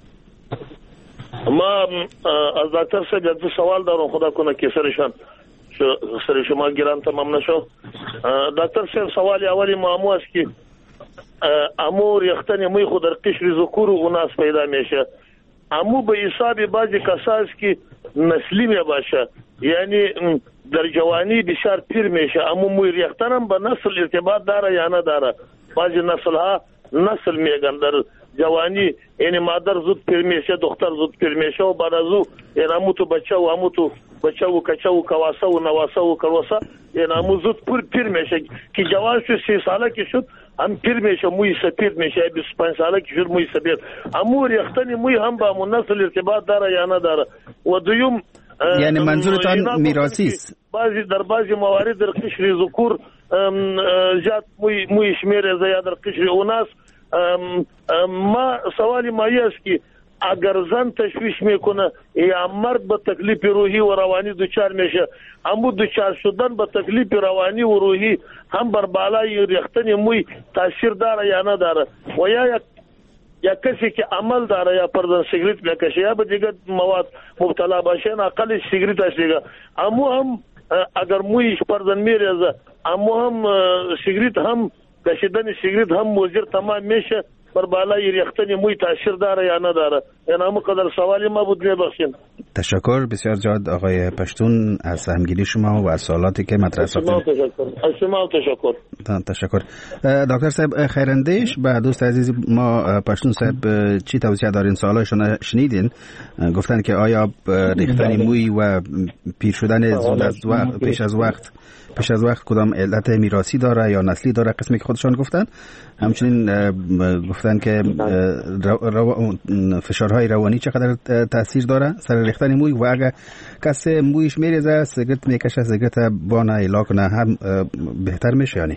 ما از دکتر صاحب یک سوال دارم، خدا کنه که سر شما گیران تمام نشو. دکتر صاحب سوال اولی معمو است که امو ریختن موی خود در قشر ذکور و اناث پیدا میشه. امو به حساب بعضی کساس که نسلی می باشه، یعنی در جوانی بسیار پیر میشه. امو موی ریختن هم به نسل ارتباط داره یا نداره؟ بعضی نسل ها نسل میگن در جوانی، یعنی مادر زود پیر میشه، دختر زود پیر میشه و بعد از او یعنی امو تو بچه و کچه و کواسه و نواسه و کرواسه، یعنی امو زود پیر میشه که جوان شد 30 ساله که شد هم پیر میشه، موی سپید میشه، 25 ساله که شد موی سپید. امو ریختن موی هم با امو نسل ارتباط داره یا نداره؟ و دویم یعنی منظورتان میراثی است؟ در بعضی موارد در قشر ذکور زیاد موی شمیره زیاد در قشر اناث. ما سوالی مایی است که اگر زن تشویش میکنه یا مرد به تکلیف روحی و روانی دوچار میشه، امو دوچار شدن به تکلیف روانی و روحی هم بر بالای ریختن موی تاثیر داره یا نداره؟ و یا کسی که عمل داره یا پردن سیگریت میکشه یا به دیگه مواد مبتلا باشه، اقل سیگریت است دیگه، امو هم اگر مویش پردن میریزه، امو هم سیگریت هم کشیدن سیگریت هم مضر تمام میشه، بر بالای ریختن موی تاثیر داره یا نداره؟ یعنی همون قدر سوالی ما بود میبخشین. تشکر بسیار زیاد آقای پشتون از سهمگیری شما و از سوالاتی که مطرح ساختید. تشکر. دکتر صاحب خیراندیش، به دوست عزیز ما پشتون صاحب چی توصیه دارین؟ سوالاشون شنیدین؟ گفتن که آیا ریختن موی و پیر شدن زود از وقت پیش از وقت کدام علت میراثی داره یا نسلی داره؟ قسمی که خودشان گفتن. همچنین گفتن که فشارهای روانی چقدر تاثیر داره سر ریختن موی و اگر کسی مویش میریزه سیگرت میکشه، سیگرت بانه ایلا کنه هم بهتر میشه یعنی؟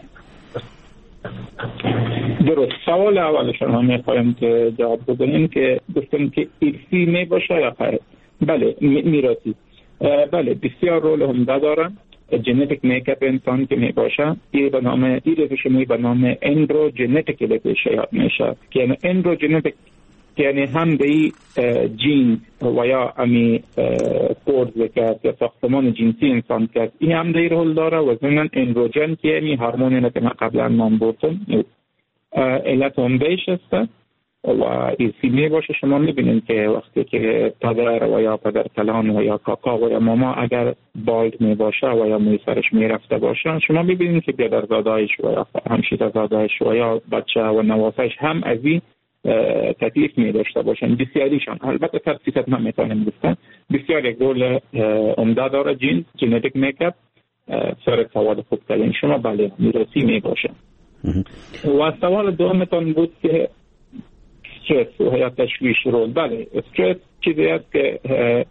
درست. سوال اولشان هم میخوایم که جواب بدونیم که گفتن که ایرسی میباشه یا خیر؟ بله، میراثی. بله، بسیار رول عمده داره. ژنتیک میکاپ انسان که میباشه این به نام روش موی به نام اندروژنتیک یاد میشه که یعنی اندروژنتیک یعنی هم به جین و یا امی کورد که یا ساختمان جنسی انسان که این هم در رول داره و ضمن اندروژن که یعنی هورمونی که من قبلا نام بردم علت عمده‌اش است. و ایسی میباشه شما میبینید که وقتی که پدر و یا پدر کلان و یا کاکا و یا ماما اگر بالد میباشه و یا موی سرش میرفته باشه، شما میبینید که بیادرزادهایش و یا همشیرزادهایش و یا بچه و نواسهش هم از این تکلیف میداشته باشن. بسیاریشان، البته 100% من میتونم گفتن، بسیار یک رول عمده داره ژنتیک میکاپ سر سواد خوب کردن شما. بله، میراثی میباشه. و سوال دومتان بود که استرس و یا تشویش رول. بله، استرس چیزی است که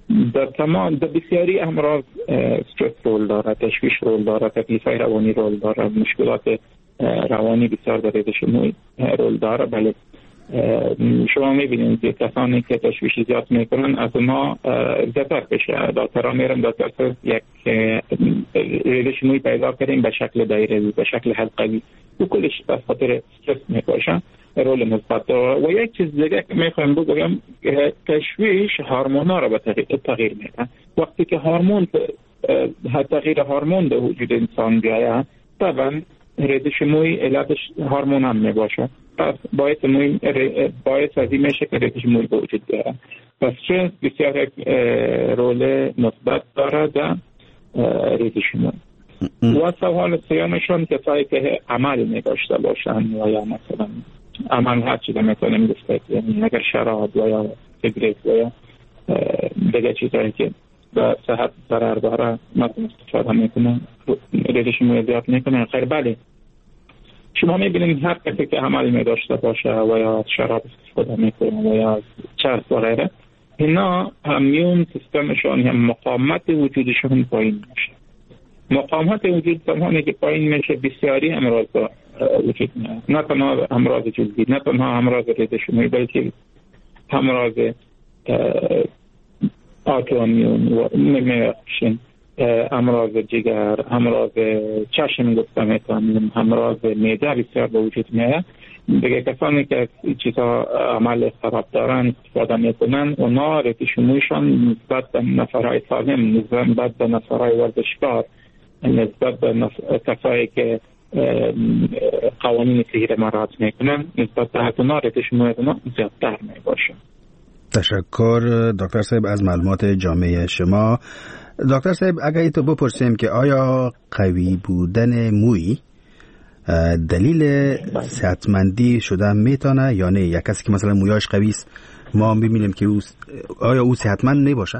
در بسیاری امراض استرس رول داره، تشویش رول داره، تکلیف‌های روانی رول داره، مشکلات روانی بسیار در ریزش موی رول داره. بله شما میبینید که کسانی که تشویش زیاد میکنن از اونها زیادتر بشه. دکترها میرن دکتر یک ریزش موی پیدا کردیم به شکل دایره‌ای، به شکل حلقه‌ای، و کلش به خاطر استرس میباشن رول مثبت. و یک چیز دیگه که میخوام بگم تشویش هورمونا رو به تغییر میده. وقتی که هورمون تغییر هورمون در وجود انسان بیاید، طبعا ریزش موی علتش هورمون هم میباشه. پس باعث از این میشه که ریزش موی به وجود بیاید. پس استرس بسیار رول مثبت داره در ریزش موی. و سوال سیامشون کسایی که عمل میداشته باشن و یا مثلا عمل هر چیزی میتونیم گفته، یعنی اگر شراب و یا سیگریت و یا دیگه چیزایی که به صحت ضرر داره مثلا استفاده میکنن، ریزش موی زیاد میکنن. خیر بله، شما میبینید هر کسی که عمل میداشته باشه و یا شراب استفاده میکنه و یا چرس و غیره، اینا همیون سیستمشون یا مقاومت وجودشون پایین میشه. مقاومت وجود زمانی که پایین میشه بسیاری امراض وجود میاد. نه تنها امراض جلدی، نه تنها امراض ریزش موی، بلکه امراض آتومیون و نمیشن، امراض جگر، امراض چشم گفته میتونیم، امراض معده بسیار به وجود میاد. دیگه کسانی که چیزا عمل اضطراب دارن استفاده میکنن، اونا ریزش مویشان نسبت به نفرهای سالم، نسبت به نفرهای ورزشکار، نسبت به کسایی که قوانین صحی مراعات میکنن، نسبت به اونا ریزش موی اونا زیادتر میباشه. تشکر دکتر صاحب از معلومات جامع شما. دکتر صاحب اگر ایتو بپرسیم که آیا قوی بودن موی دلیل صحتمندی شده میتونه یا نه؟ یا کسی که مثلا مویاش قوی است ما میبینیم که آیا او صحتمند نباشه؟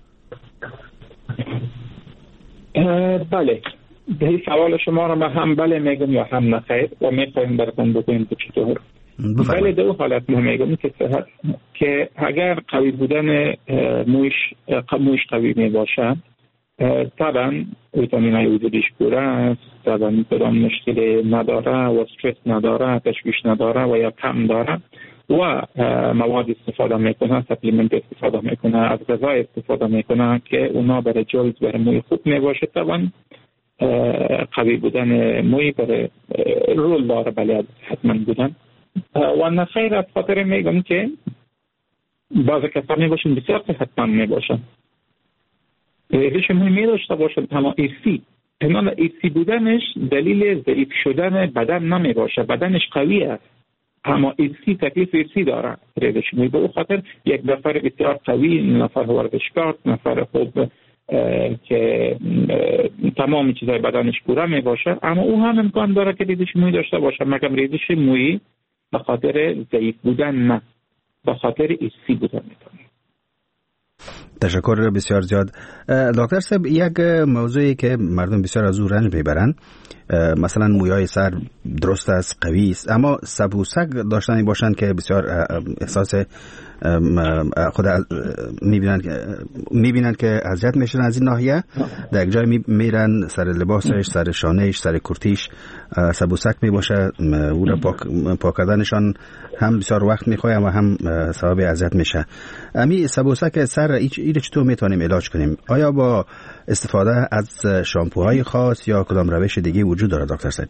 بله، به سوال شما رو من هم بله میگم یا هم نخیر و میخوایم براتون بگویم که چطور. بله دو حالت ما میگم که صحت که اگر قوی بودن مویش قوی میباشه، طبعا ویتامین‌های وجودش پوره است، طبعا کدام مشکلی نداره و استرس نداره، تشویش نداره و یا کم داره و مواد استفاده میکنه، سپلیمنت استفاده میکنه، از غذا استفاده میکنه که اونا برای جلد برای موی خوب میباشه، طبعا قوی بودن موی برای رول داره. بله حتما بودن و نخیر از خاطر میگم که بعضی کسانی باشن بسیار صحتمند میباشن، ریزش موی میداشته باشن اما ایرسی بودنش دلیل ضعیف شدن بدن نمیباشه، بدنش قوی است اما تکلیف ایرسی داره ریزش موی. به اون خاطر یک نفر بسیار قوی، نفر ورزشکار، نفر خوب که تمام چیزای بدنش پوره میباشه، اما او هم امکان داره که ریزش موی داشته باشه، مگر ریزش موی به خاطر ضعیف بودن نه، به خاطر ایرسی بودن میتونه. تشکر بسیار زیاد. دکتر صاحب یک موضوعی که مردم بسیار از او رنج میبرن، مثلا مویای سر درست است، قوی است، اما سبوسک داشتنی باشند که بسیار احساس خود میبینن که اذیت میشن از این ناحیه، در یک جای میرن سر لباسش، سر شانهش، سر کرتیش سبوسک میباشه، او را پاک کردنشان هم بسیار وقت میخواه و هم سبب اذیت میشه. امی سبوسک سر ایره چطور میتونیم علاج کنیم؟ آیا با استفاده از شامپوهای خاص یا کدام روش دیگه وجود داره دکتر صاحب؟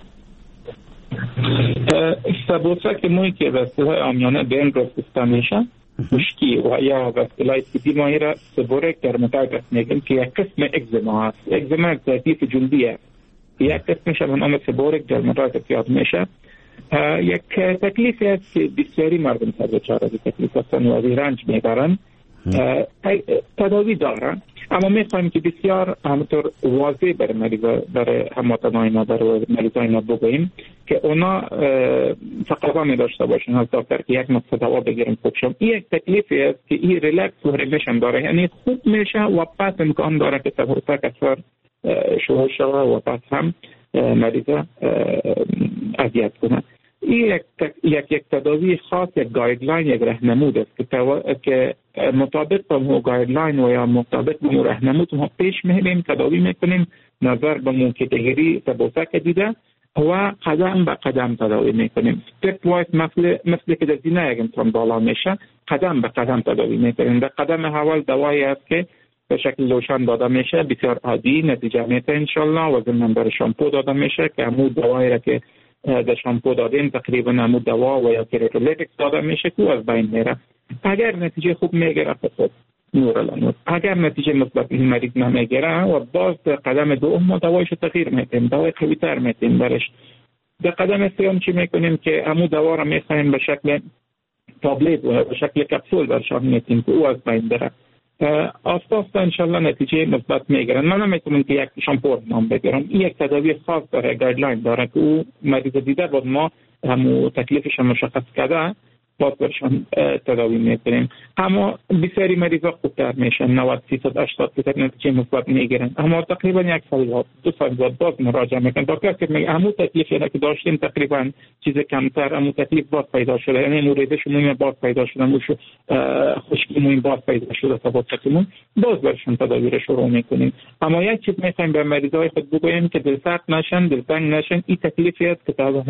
سبوسک موی که به اصطلاح عامیانه بین رو گفته میشه، خشکی و یا به اصطلاح طبی ماهی را سبورک درماتایتس میگن که یک قسم اگزما است. اگزما تکلیف جلدی است، یک قسمش به نام سبورک درماتایتس یاد میشه. یک تکلیفی است که بسیاری مردم سر دچار از تکلیف هستن و از رنج میبرن. تداوی دارن، اما میخوایم که بسیار همطور واضح برای هموطنان ما، برای مریضای ما بگوییم که اونا تقاضا میداشته باشن از دکتر که یک نقطه دوا بگیرن خوب شم. این یک تکلیفی است که این ریلکس و ریمیشن داره، یعنی خوب میشه و پس امکان داره که سبوسک اثر شروع شود و پس هم مریض اذیت کنه. این یک تداوی خاص، یک گایدلاین، یک راهنمود است که مطابق با مو گایدلاین و یا مطابق با مو راهنمود ما پیش میریم، تداوی میکنیم نظر به مو کاتگوری تبوسک دیده و قدم به قدم تداوی میکنیم. استپ وایز مثل که در زینه یک انسان بالا میشه قدم به قدم تداوی میکنیم. در قدم اول دوایی است که به شکل لوشن داده میشه، بسیار عادی نتیجه میده انشالله، و ضمن بر شامپو داده میشه که همون دوایی را که در شامپو دادیم تقریبا همون دوا و یا کریتولیتیک داده میشه که از بین میره. اگر نتیجه خوب میگیره خب نور الانور، اگر نتیجه مثبت این مریض نمیگیره و باز در قدم دوم ما دوایش تغییر میدیم، دوای قوی تر میدیم برش. در قدم سوم چی میکنیم که همون دوا را میخوایم به شکل تابلت و به شکل کپسول برشان میدیم که او از بین بره. آستا انشالله نتیجه مثبت میگیرن. من نمیتونم که یک شامپو نام بگیرم، این یک تداوی خاص داره، گایدلاین داره که او مریض دیده بود ما همون تکلیفش مشخص کرده باز برشان تداوی میکنیم. اما بسیاری مریضا خوبتر میشن، 90-80% نتیجه مثبت میگیرن، اما تقریبا یک سال 2 سال باز مراجعه میکنن. دکتر که میگه همون تکلیفی که داشتیم تقریبا چیز کمتر، همون تکلیف باز پیدا شده، یعنی موردش موی باز پیدا شده، موش خشکی موی باز پیدا شده، تبوسکمون باز برشان تداوی رو شروع میکنیم. اما یک چیز میخوایم به مریضای خود بگوییم که دلسرد نشن، دلتنگ نشن. این تکلیفی است که تا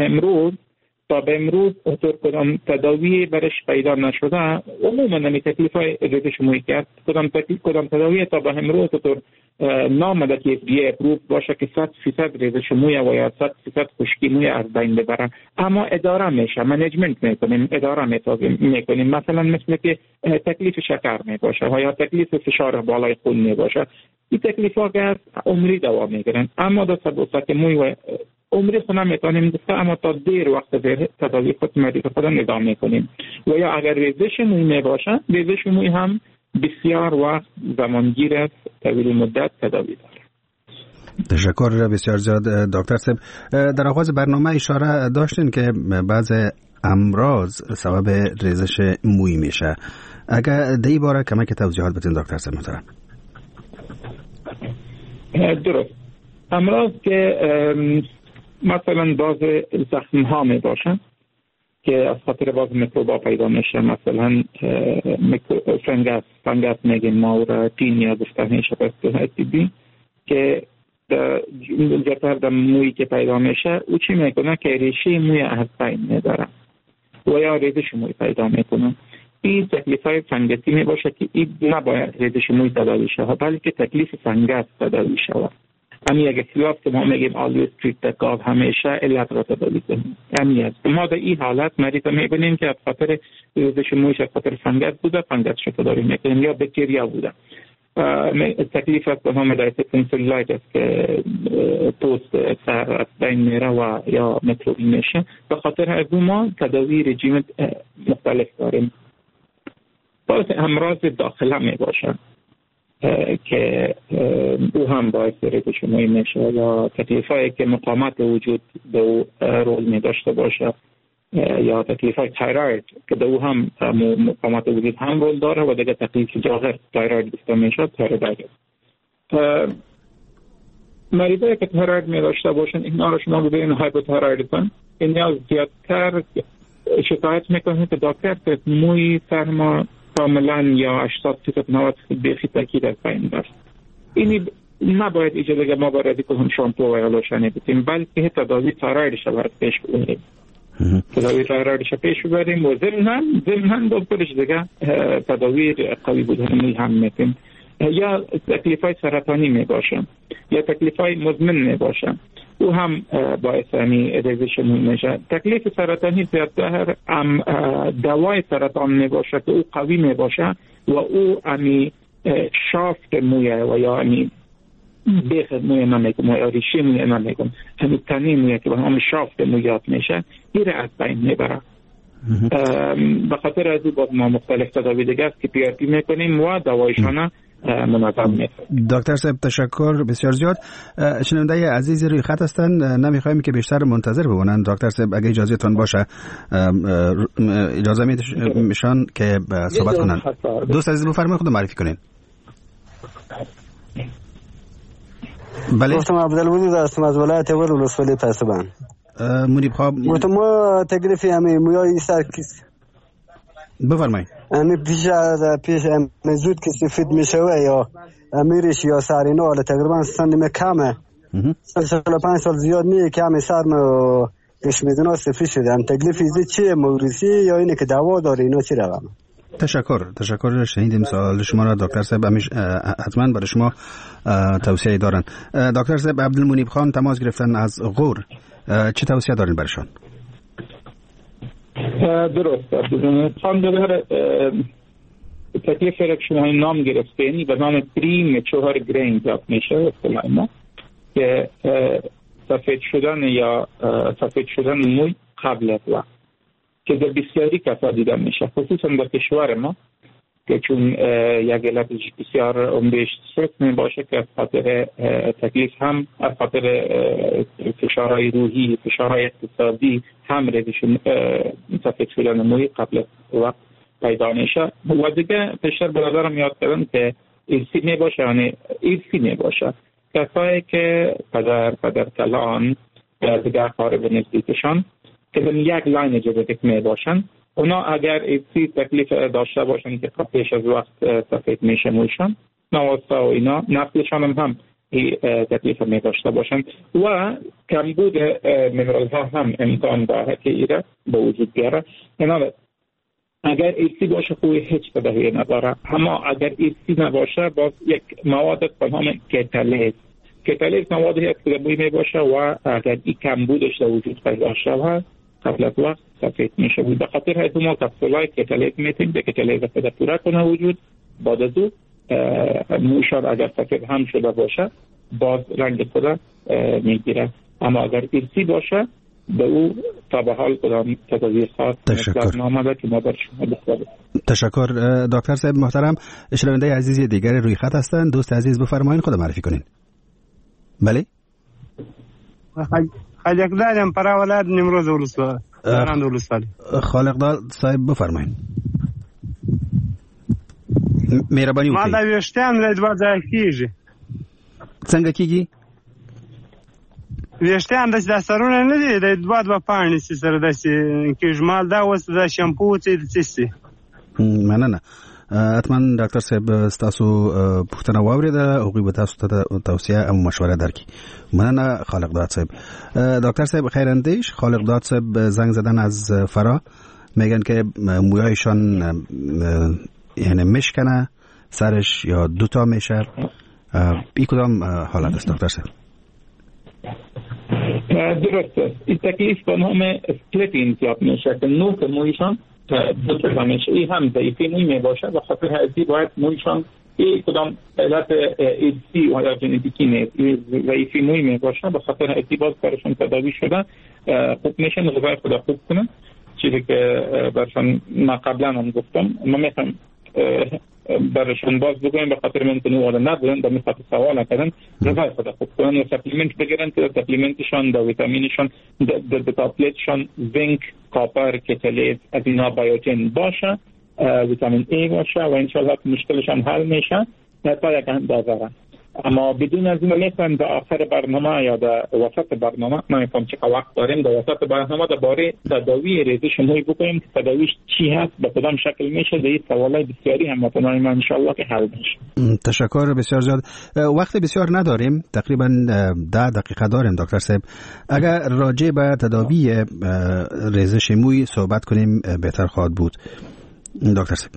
به امروز اطور کدام تداوی برش پیدا نشده. عموما نمی تکلیف های ریزش موی کرد کدام تداوی تا به امروز اطور نامده که FDA اپروف باشه که 100% ریزش موی و یا 100% خشکی موی از بین ببره. اما اداره میشه، منیجمنت میکنیم، اداره میکنیم. مثلا مثل که تکلیف شکر میباشه و یا تکلیف فشار بالای خون میباشه، این تکلیف ها که عمری دوا میگیرن. اما در تبوسک موی و عمری خود نمیتونیم دسته، اما تا دیر وقت دیر تداوی خود مریض خود نظام میکنیم. و یا اگر ریزش موی میباشه، ریزش موی هم بسیار وقت زمانگیر است، طویل مدت تداوی داره. تشکر بسیار زیاد دکتر صاحب. در آغاز برنامه اشاره داشتین که بعض امراض سبب ریزش موی میشه. اگر دی باره کمک توضیحات بدین دکتر صاحب محترم. درست. امراض که مثلا باز زخم ها می باشن که از خاطر باز میکروبا پیدا میشه، مثلا فنگس میگیم ما را تینیا گفته میشه پستیبی که جرتر در مویی که پیدا میشه او چی میکنه که ریشه موی از بین میبره و یا ریزش موی پیدا میکنه. این تکلیف های فنگسی میباشه که این نباید ریزش موی تداوی شود، بلکه تکلیف فنگس تداوی شود. همین یک اختلاف که ما میگیم always treat the cause، همیشه علت را تداوی کنیم. همین است. ما در این حالت مریض میبینیم که از خاطر ریزش مویش از خاطر فنگس بوده، فنگس را تداوی میکنیم، یا بکتریا بوده. تکلیف است به نام دایسکشن سلولایتس که پوست سر از بین میره و یا میکروبی میشه. به خاطر از ما تداوی رژیم مختلف داریم. باز امراض داخله میباشه که او هم باعث ریزش موی میشه، یا تکلیفایی که مقاومت وجود به رول می داشته باشه، یا تکلیفای تایروید که در او هم مقاومت وجود هم رول داره و دیگه تکلیف جاغر تایروید گفته میشه تایروید. مریضایی که تایروید می داشته باشن اینا رو شما ببینید هایپوتایرویدیسم، اینا زیادتر شکایت میکنه که دکتر که موی سر ما کاملا یا 80-90% بیخی تاکید از بین داشت. اینی نباید ایجاد که ما باید کدوم شامپو و یا لوشنی بدیم، بلکه تداوی تایرویدش رو باید پیش ببریم. تداوی تایرویدش رو پیش ببریم و ضمن دکترش دیگه تداوی قوی بودن هم میتیم. یا تکلیفای سرطانی میباشن یا تکلیفای مزمن میباشن، او هم باعث ریزش موی میشه. تکلیف سرطانی زیادتر دوای سرطان میباشه که او قوی میباشه و او شافت موی و یا بیخ موی نمیگم یا ریشه موی نمیگم، همین تنی موی که به هم شافت مویات میشه، این از بین میبره. به خاطر از او باز ما مختلف تداوی دیگه است که PRP میکنیم و دوایشانه منظم میکنیم. دکتر صاحب تشکر بسیار زیاد. شنونده عزیزی روی خط هستن، نمیخوایم که بیشتر منتظر بمونن. دکتر صاحب اگه اجازهتون باشه اجازه میشن که صحبت کنن. دوست عزیز بفرمایید خودتون معرفی کنین. بله. گفتم عبدالودی هستم از ولایت ولسوالی پسبان. منیب خواب گفتم ما تکلیفی همه مویای سر کس بفرمایید همه پیش زود که سفید میشه یا میریش یا سرینا حالا تقریبا سن کمه 45 سال زیاد نیه که همه سرم و کشمیدنا سفید شده. هم تکلیفی چیه موریسی یا اینه که دوا داره اینا چی رقم؟ تشکر شنیدیم سوال شما را دکتر صاحب. حتما برای شما توصیه دارن. دکتر صاحب عبدالمنیب خان تماس گرفتن از غور، چه توصیه دارین برایشان؟ درست خان دوباره تکلیف را که شما نام گرفتین به نام پری مچور گرین یاد میشه اصطلاح ما که سفید شدن موی قبل از وقت که در بسیاری کسا دیده میشه، خصوصا در کشور ما که چون یک علت بسیار عمده‌اش سست می باشه که از خاطر تکلیف هم از خاطر فشارهای روحی، فشارهای اقتصادی هم ریزشون سفید شدن موی قبل از وقت پیدا میشه. و دیگه پیشتر برادرم یاد کردن که ایرسی می باشه، یعنی ایرسی می باشه کسایی که پدر کلان یا دیگه اقارب نزدیکشان که در یک لاین ژنتیک می باشن، اونا اگر ایسی تکلیف داشته باشن که پیش از وقت سفید میشه مویشان، نواستا و اینا نسلشان هم تکلیف می داشته باشن و کمبود منرال ها هم امکان داره که ایره به وجود بیاره. اینا اگر ایسی باشه خوی هیچ تدهیه نداره، اما اگر ایسی نباشه باز یک مواد به نام کتالیز موادی هست که موی می باشه و اگر این کمبودش در وجود پیدا شود قبل از وقت سفید میشه. به خاطر از ما کپسولای کتالیز میتیم به کتالیز پیدا پورا کنه وجود، بعد از او موشار اگر سفید هم شده باشه باز رنگ خود میگیره. اما اگر ایرسی باشه به او تا به حال کدام تداوی خاص مثل نامده که ما بر شما بخواه. تشکر دکتر صاحب محترم. شنونده عزیزی دیگر روی خط هستند. دوست عزیز بفرمایید خود معرفی کنین. بله خالقدادم پرا ولاد نمروز ولسوالی دارند ولسوالی. خالقداد صاحب بفرمایید. مهربانی وکړئ. ما دا ویشتان له دوه ځای کیږي. څنګه کیږي؟ ویشتان د سرونه نه دي د دوه پاڼې سره د کیژمال دا وس د شامپو څه څه. مننه. حتما ډاکټر صاحب تاسو پوښتنه واوریده او به تاسو ته توصیه او مشوره درکړي. مننه خالقداد صاحب. دکتر صاحب خیراندیش خالقداد صاحب زنگ زدن از فرا، میگن که مویایشان یعنی مشکنه سرش یا دوتا میشه. این کدام حالت است دکتر صاحب؟ درسته. این تکلیف به نام اسپلیتینگ یاد میشه که نوک مویشان دوتا میشه. این هم ضعیفی موی میباشه و خاطر هزی باید مویشان این کدام علت ایدسی و یا ژنتیکی نیست ضعیفی موی میباشه و خاطر هزی باز برشان تداوی شده خوب میشن غذای خدا خوب کنن، چیزی که برشان ما قبلا هم گفتم. ما میخوام برشان باز بگویم به خاطر من که نوعا ندارن در میخواد سوال کردن غذای خدا خوب کنن و سپلیمنت بگیرن که سپلیمنتشان در ویتامینشان در تابلتشان زینک، کاپر، کتالیز از اینا بایوتین باشه، ویتامین ای باشه و انشالله مشکلشان حل میشه تا یک اندازه. اما بدون از این میخوام در آخر برنامه یا در وسط برنامه نمیفهم چه وقت داریم در وسط برنامه درباره تداوی ریزش موی بکنیم که تداویش چی هست، به کدام شکل میشه. در این سوالای بسیاری هموطنان ما انشالله که حل میشه. تشکر بسیار زیاد. وقت بسیار نداریم، تقریبا 10 دقیقه داریم دکتر صاحب. اگر راجع به تداوی ریزش موی صحبت کنیم بهتر خواهد بود دکتر صاحب.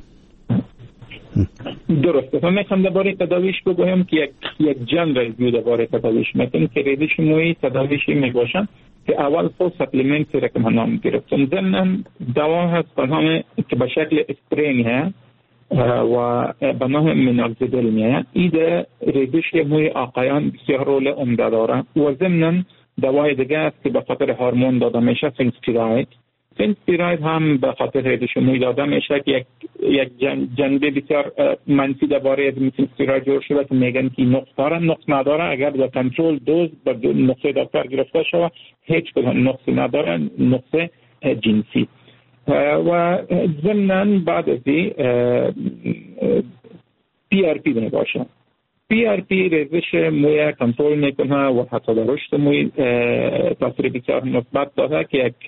درسته. من میخوام درباره تداویش بگویم که یک جنرال ویو درباره تداویش میکنم که ریزش موی تداویش میباشن که اول خود سپلیمنت را که من نام گرفتم، ضمن دوا هست به نام که به شکل اسپری هست و به نام میناکسیدیل میاد. این ریزش موی آقایان بسیار رول عمده داره و ضمن دوای دیگه است که به خاطر هورمون داده میشه، فینستیراید هم به خاطر ریزش موی داده میشه که یک جنبه بسیار منفی درباره از فینستیراید جور شده که میگن که نقص داره، نقص نداره. اگر در کنترل دوز با نقصه دکتر گرفته شود هیچ کدام نقصی نداره، نقص جنسی. و ضمناً بعد از PRP باشه. PRP ریزش موی کنترل میکنه و حتی در رشد موی تاثیر بسیار مثبت داره که یک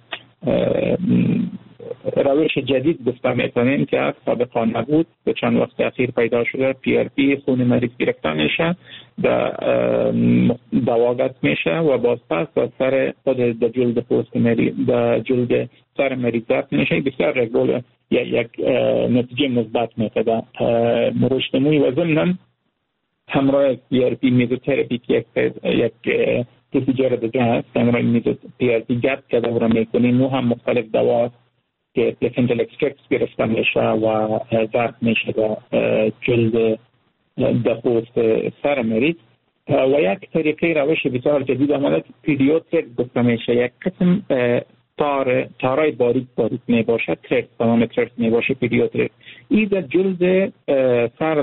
روش جدید گفته میتونیم که سابقا نبود. به چند وقت اخیر پیدا شده. PRP خون مریض گرفته میشه، دواگت میشه و باز پس در سر خود در جلد پوست مریض، در جلد سر مریض ضبط میشه. بسیار یک نتیجه مثبت میده رشد موی و ضمن همراه PRP میزوتراپی که یک پروسیجر دیگه هست. همراه PRP گپ که دورا میکنیم نو هم مختلف دوا که پلاسنتال اکسترکت گرفته میشه و ضبط میشه در جلد در پوست سر مریض. و یک طریقه روش بسیار جدید آمده پیدیوتریک گفته میشه. یک قسم تارای باریک می باشد، تمام ترس می باشه پیدیوتریک. این در جلد سر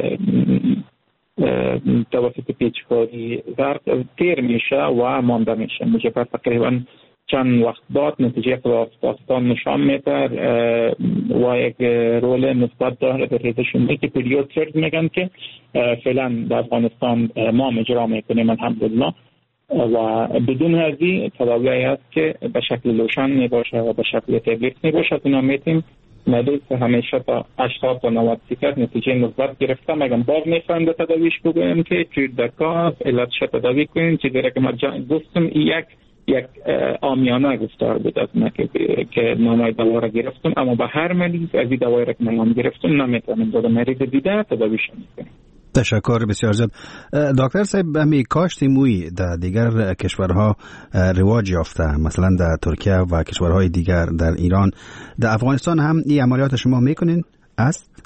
توسط پیچکاری تیر میشه و مانده میشه. مجبور تقریبا چند وقت بعد نتیجه خلاصان نشان میده و یک رول مثبت داره در ریزش موی که پیدیوتریک میگن که فعلا در افغانستان ما اجرا میکنیم الحمدلله و بدون هزی تداوی است که به شکل لوشن می باشه و به شکل تبلیغ می باشه. اینا میتیم مریض همیشه تا 80 تا 90% نتیجه مثبت گرفته. مگم باز میفهمده تداویش بگویم که چی دکا علتش تداوی کنیم. چیزی که ما گفتم یک آمیانه گفتار بود از من که نامه دوا را گرفتم، اما به هر مریض از این دوایی را که من گرفتم نمیتونم داده مریض دیده تداویش میکنیم. تشکر بسیار زیاد. دکتر صاحب، همی کاشت موی در دیگر کشورها رواج یافته، مثلا در ترکیه و کشورهای دیگر، در ایران، در افغانستان هم این عملیات شما میکنین است؟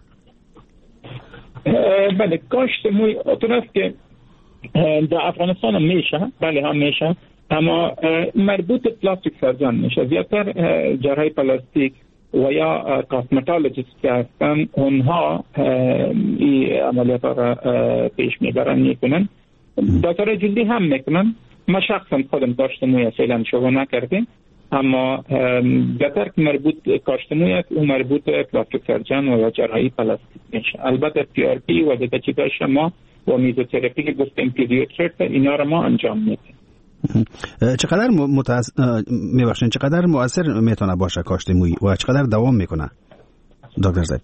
بله، کاشت موی اون است که در افغانستان هم میشه، بله هم میشه، اما مربوط پلاستیک سرجن میشه. زیادتر جراحی پلاستیک و یا کاسمتولوژیست که هستن اونها این عملیات را پیش میبرن میکنن. دکتر جلدی هم میکنن. ما شخصا خودم کاشت موی فعلا شروع نکردیم، اما زیادتر که مربوط کاشت موی است اون مربوط پلاستیک سرجن و یا جراحی پلاستیک میشه. البته PRP و دیگه چیزا شما و میزوتراپی که گفتیم پیدیوتریک اینا را ما انجام میدیم. چقدر چقدر مؤثر میتونه باشه کاشت موی و چقدر دوام میکنه دکتر صاحب؟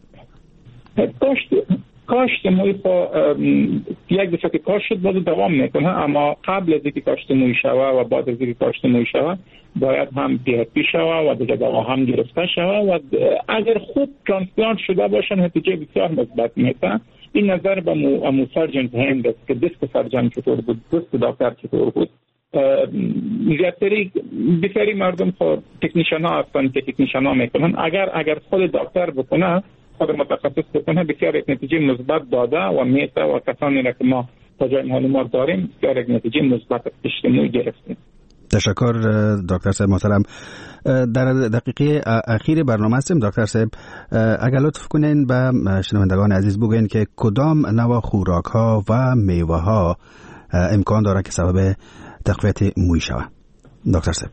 کاشت موی یک دفعه که کاشت شد باز دوام میکنه، اما قبل از اینکه کاشت موی شوه و بعد از اینکه کاشت موی شوه باید هم PRP شوه و دیگه دوا هم گرفته شوه و اگر خوب ترانسپلانت شده باشه نتیجه بسیار مثبت میده. این نظر به مو سرجن هند است که دست سرجن چطور بود، دست دکتر چطور بود. بسیاری مردم خود تکنیشن ها هستن که تکنیشن ها میکنن. اگر خود دکتر بکنه، خود متخصص بکنه، بسیار یک نتیجه مثبت داده و میته و کسانی را که ما تجای معلومات داریم بسیار یک نتیجه مثبت اجتماعی گرفتیم. تشکر دکتر صاحب محترم. در دقیقه اخیر برنامه هستیم. دکتر صاحب اگر لطف کنین به شنوندگان عزیز بگوین که کدام نوع خوراک ها و میوه ها امکان داره که سبب تقویت موی شوه؟ دکتر صاحب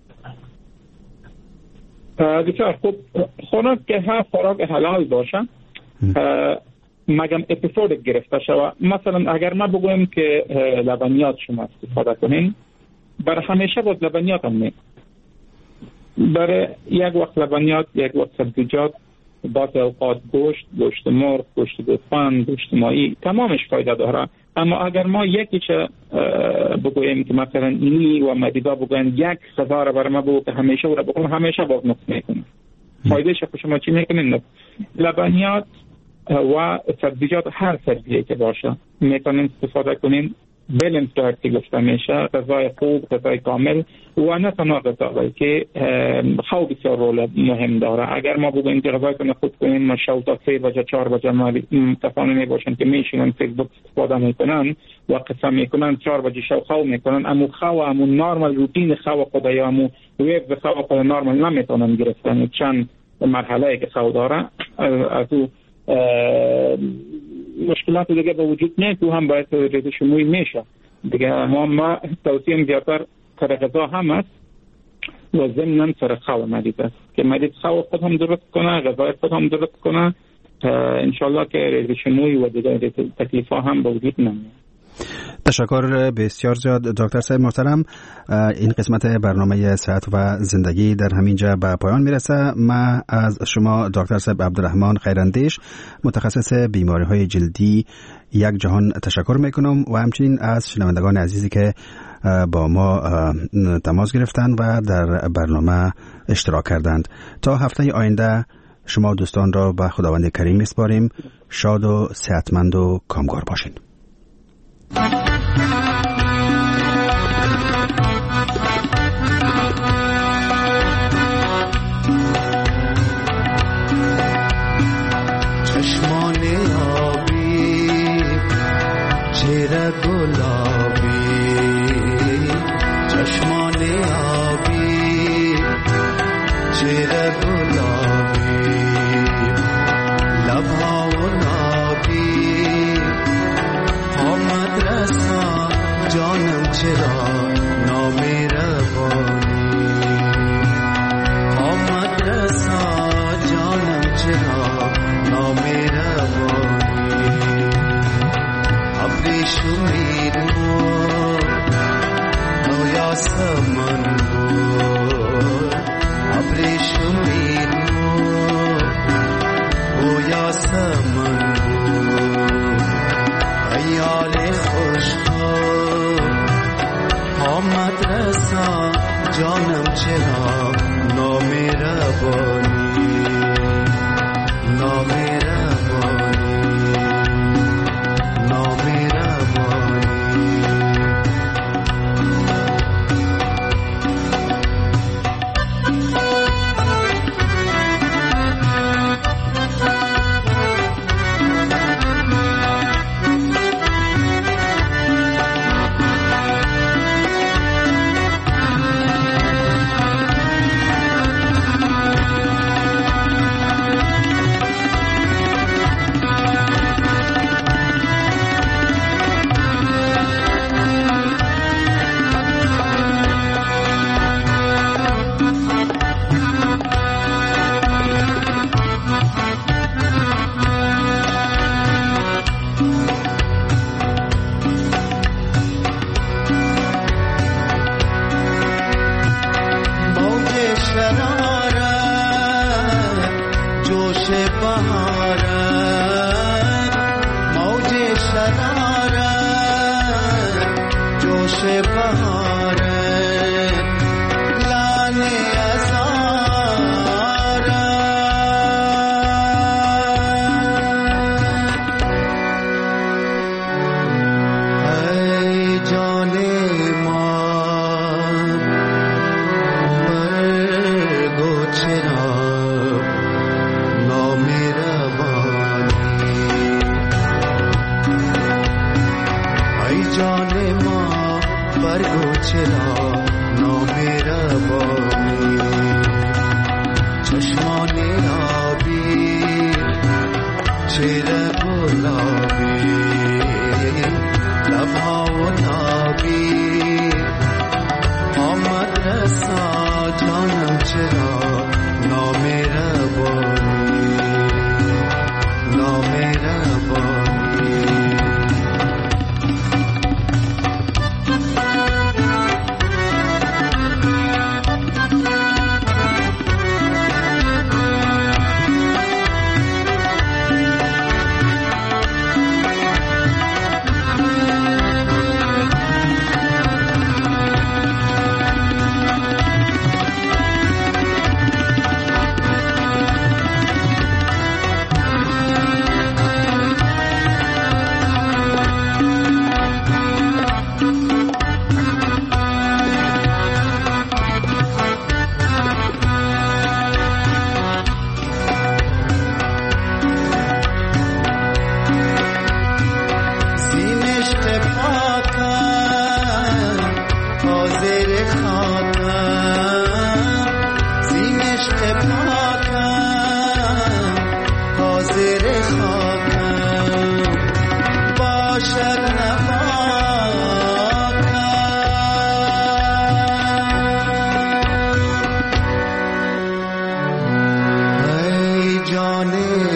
بسیار خوب. خوراک که هر خوراک حلال باشه مگم اپیزود گرفته شوه. مثلا اگر ما بگویم که لبنیات شما استفاده کنین، برای همیشه باز لبنیات هم نیم. برای یک وقت لبنیات، یک وقت سبزیجات، بعضی اوقات گوشت مرغ، گوشت گوسفند، گوشت ماهی، تمامش فایده داره. اما اگر ما یکیش بگوییم که مثلا اینی و مدیدا بگوین یک غذا را برای ما بگو که همیشه او را بخورم، همیشه باز نقص میکنیم. فایده شما چی میکنین؟ لبنیات و سبزیجات، هر سبزیه که باشه میتونین استفاده کنین. بیلنس دایت که گفته میشه، غذای خوب، غذای کامل و نه تنها غذایی که خواب بسیار رول مهم داره. اگر ما بگوییم که غذایتون خوب کنین، ما شب تا 3 بجه 4 بجه کسانی میباشن که میشینن فیسبوک استفاده میکنن و قصه میکنن 4 بجه شب خواب میکنن، امو خواب امو نورمال روتین خواب خدای امو ویو خواب خود نورمال نمیتونن گرفتن. چند مرحله که خواب داره از او مشکلات دیگه به وجود میاد، تو هم باید ریزش موی میشه دیگه. ما توصیه زیادتر سر غذا هم است و ضمناً سر خواب مریض است که مریض خواب خود هم درست کنه، غذای خود هم درست کنه انشالله که ریزش موی و دیگر تکلیف ها هم به وجود نمیاد. تشکر بسیار زیاد دکتر صاحب محترم. این قسمت برنامه صحت و زندگی در همینجا به پایان میرسه. من از شما دکتر صاحب عبدالرحمن خیراندیش متخصص بیماری های جلدی یک جهان تشکر میکنم و همچنین از شنوندگان عزیزی که با ما تماس گرفتند و در برنامه اشتراک کردند. تا هفته آینده شما دوستان را به خداوند کریم میسپاریم. شاد و صحتمند و کامگار باشین. چشمان آبی چهره گلابی، چشمان آبی چهره گلابی، لبها و نابی، آمد رسا جانم چرا نامهربانی، آمد رسا جانم چرا نامهربانی، ابری شمیر بود رویا سمن بود، ابری شمیر بود رویا سمن بود، ایال خوش آمد رسا جانم چرا نامهربانی، نامهربانی، نامهربانی. जाने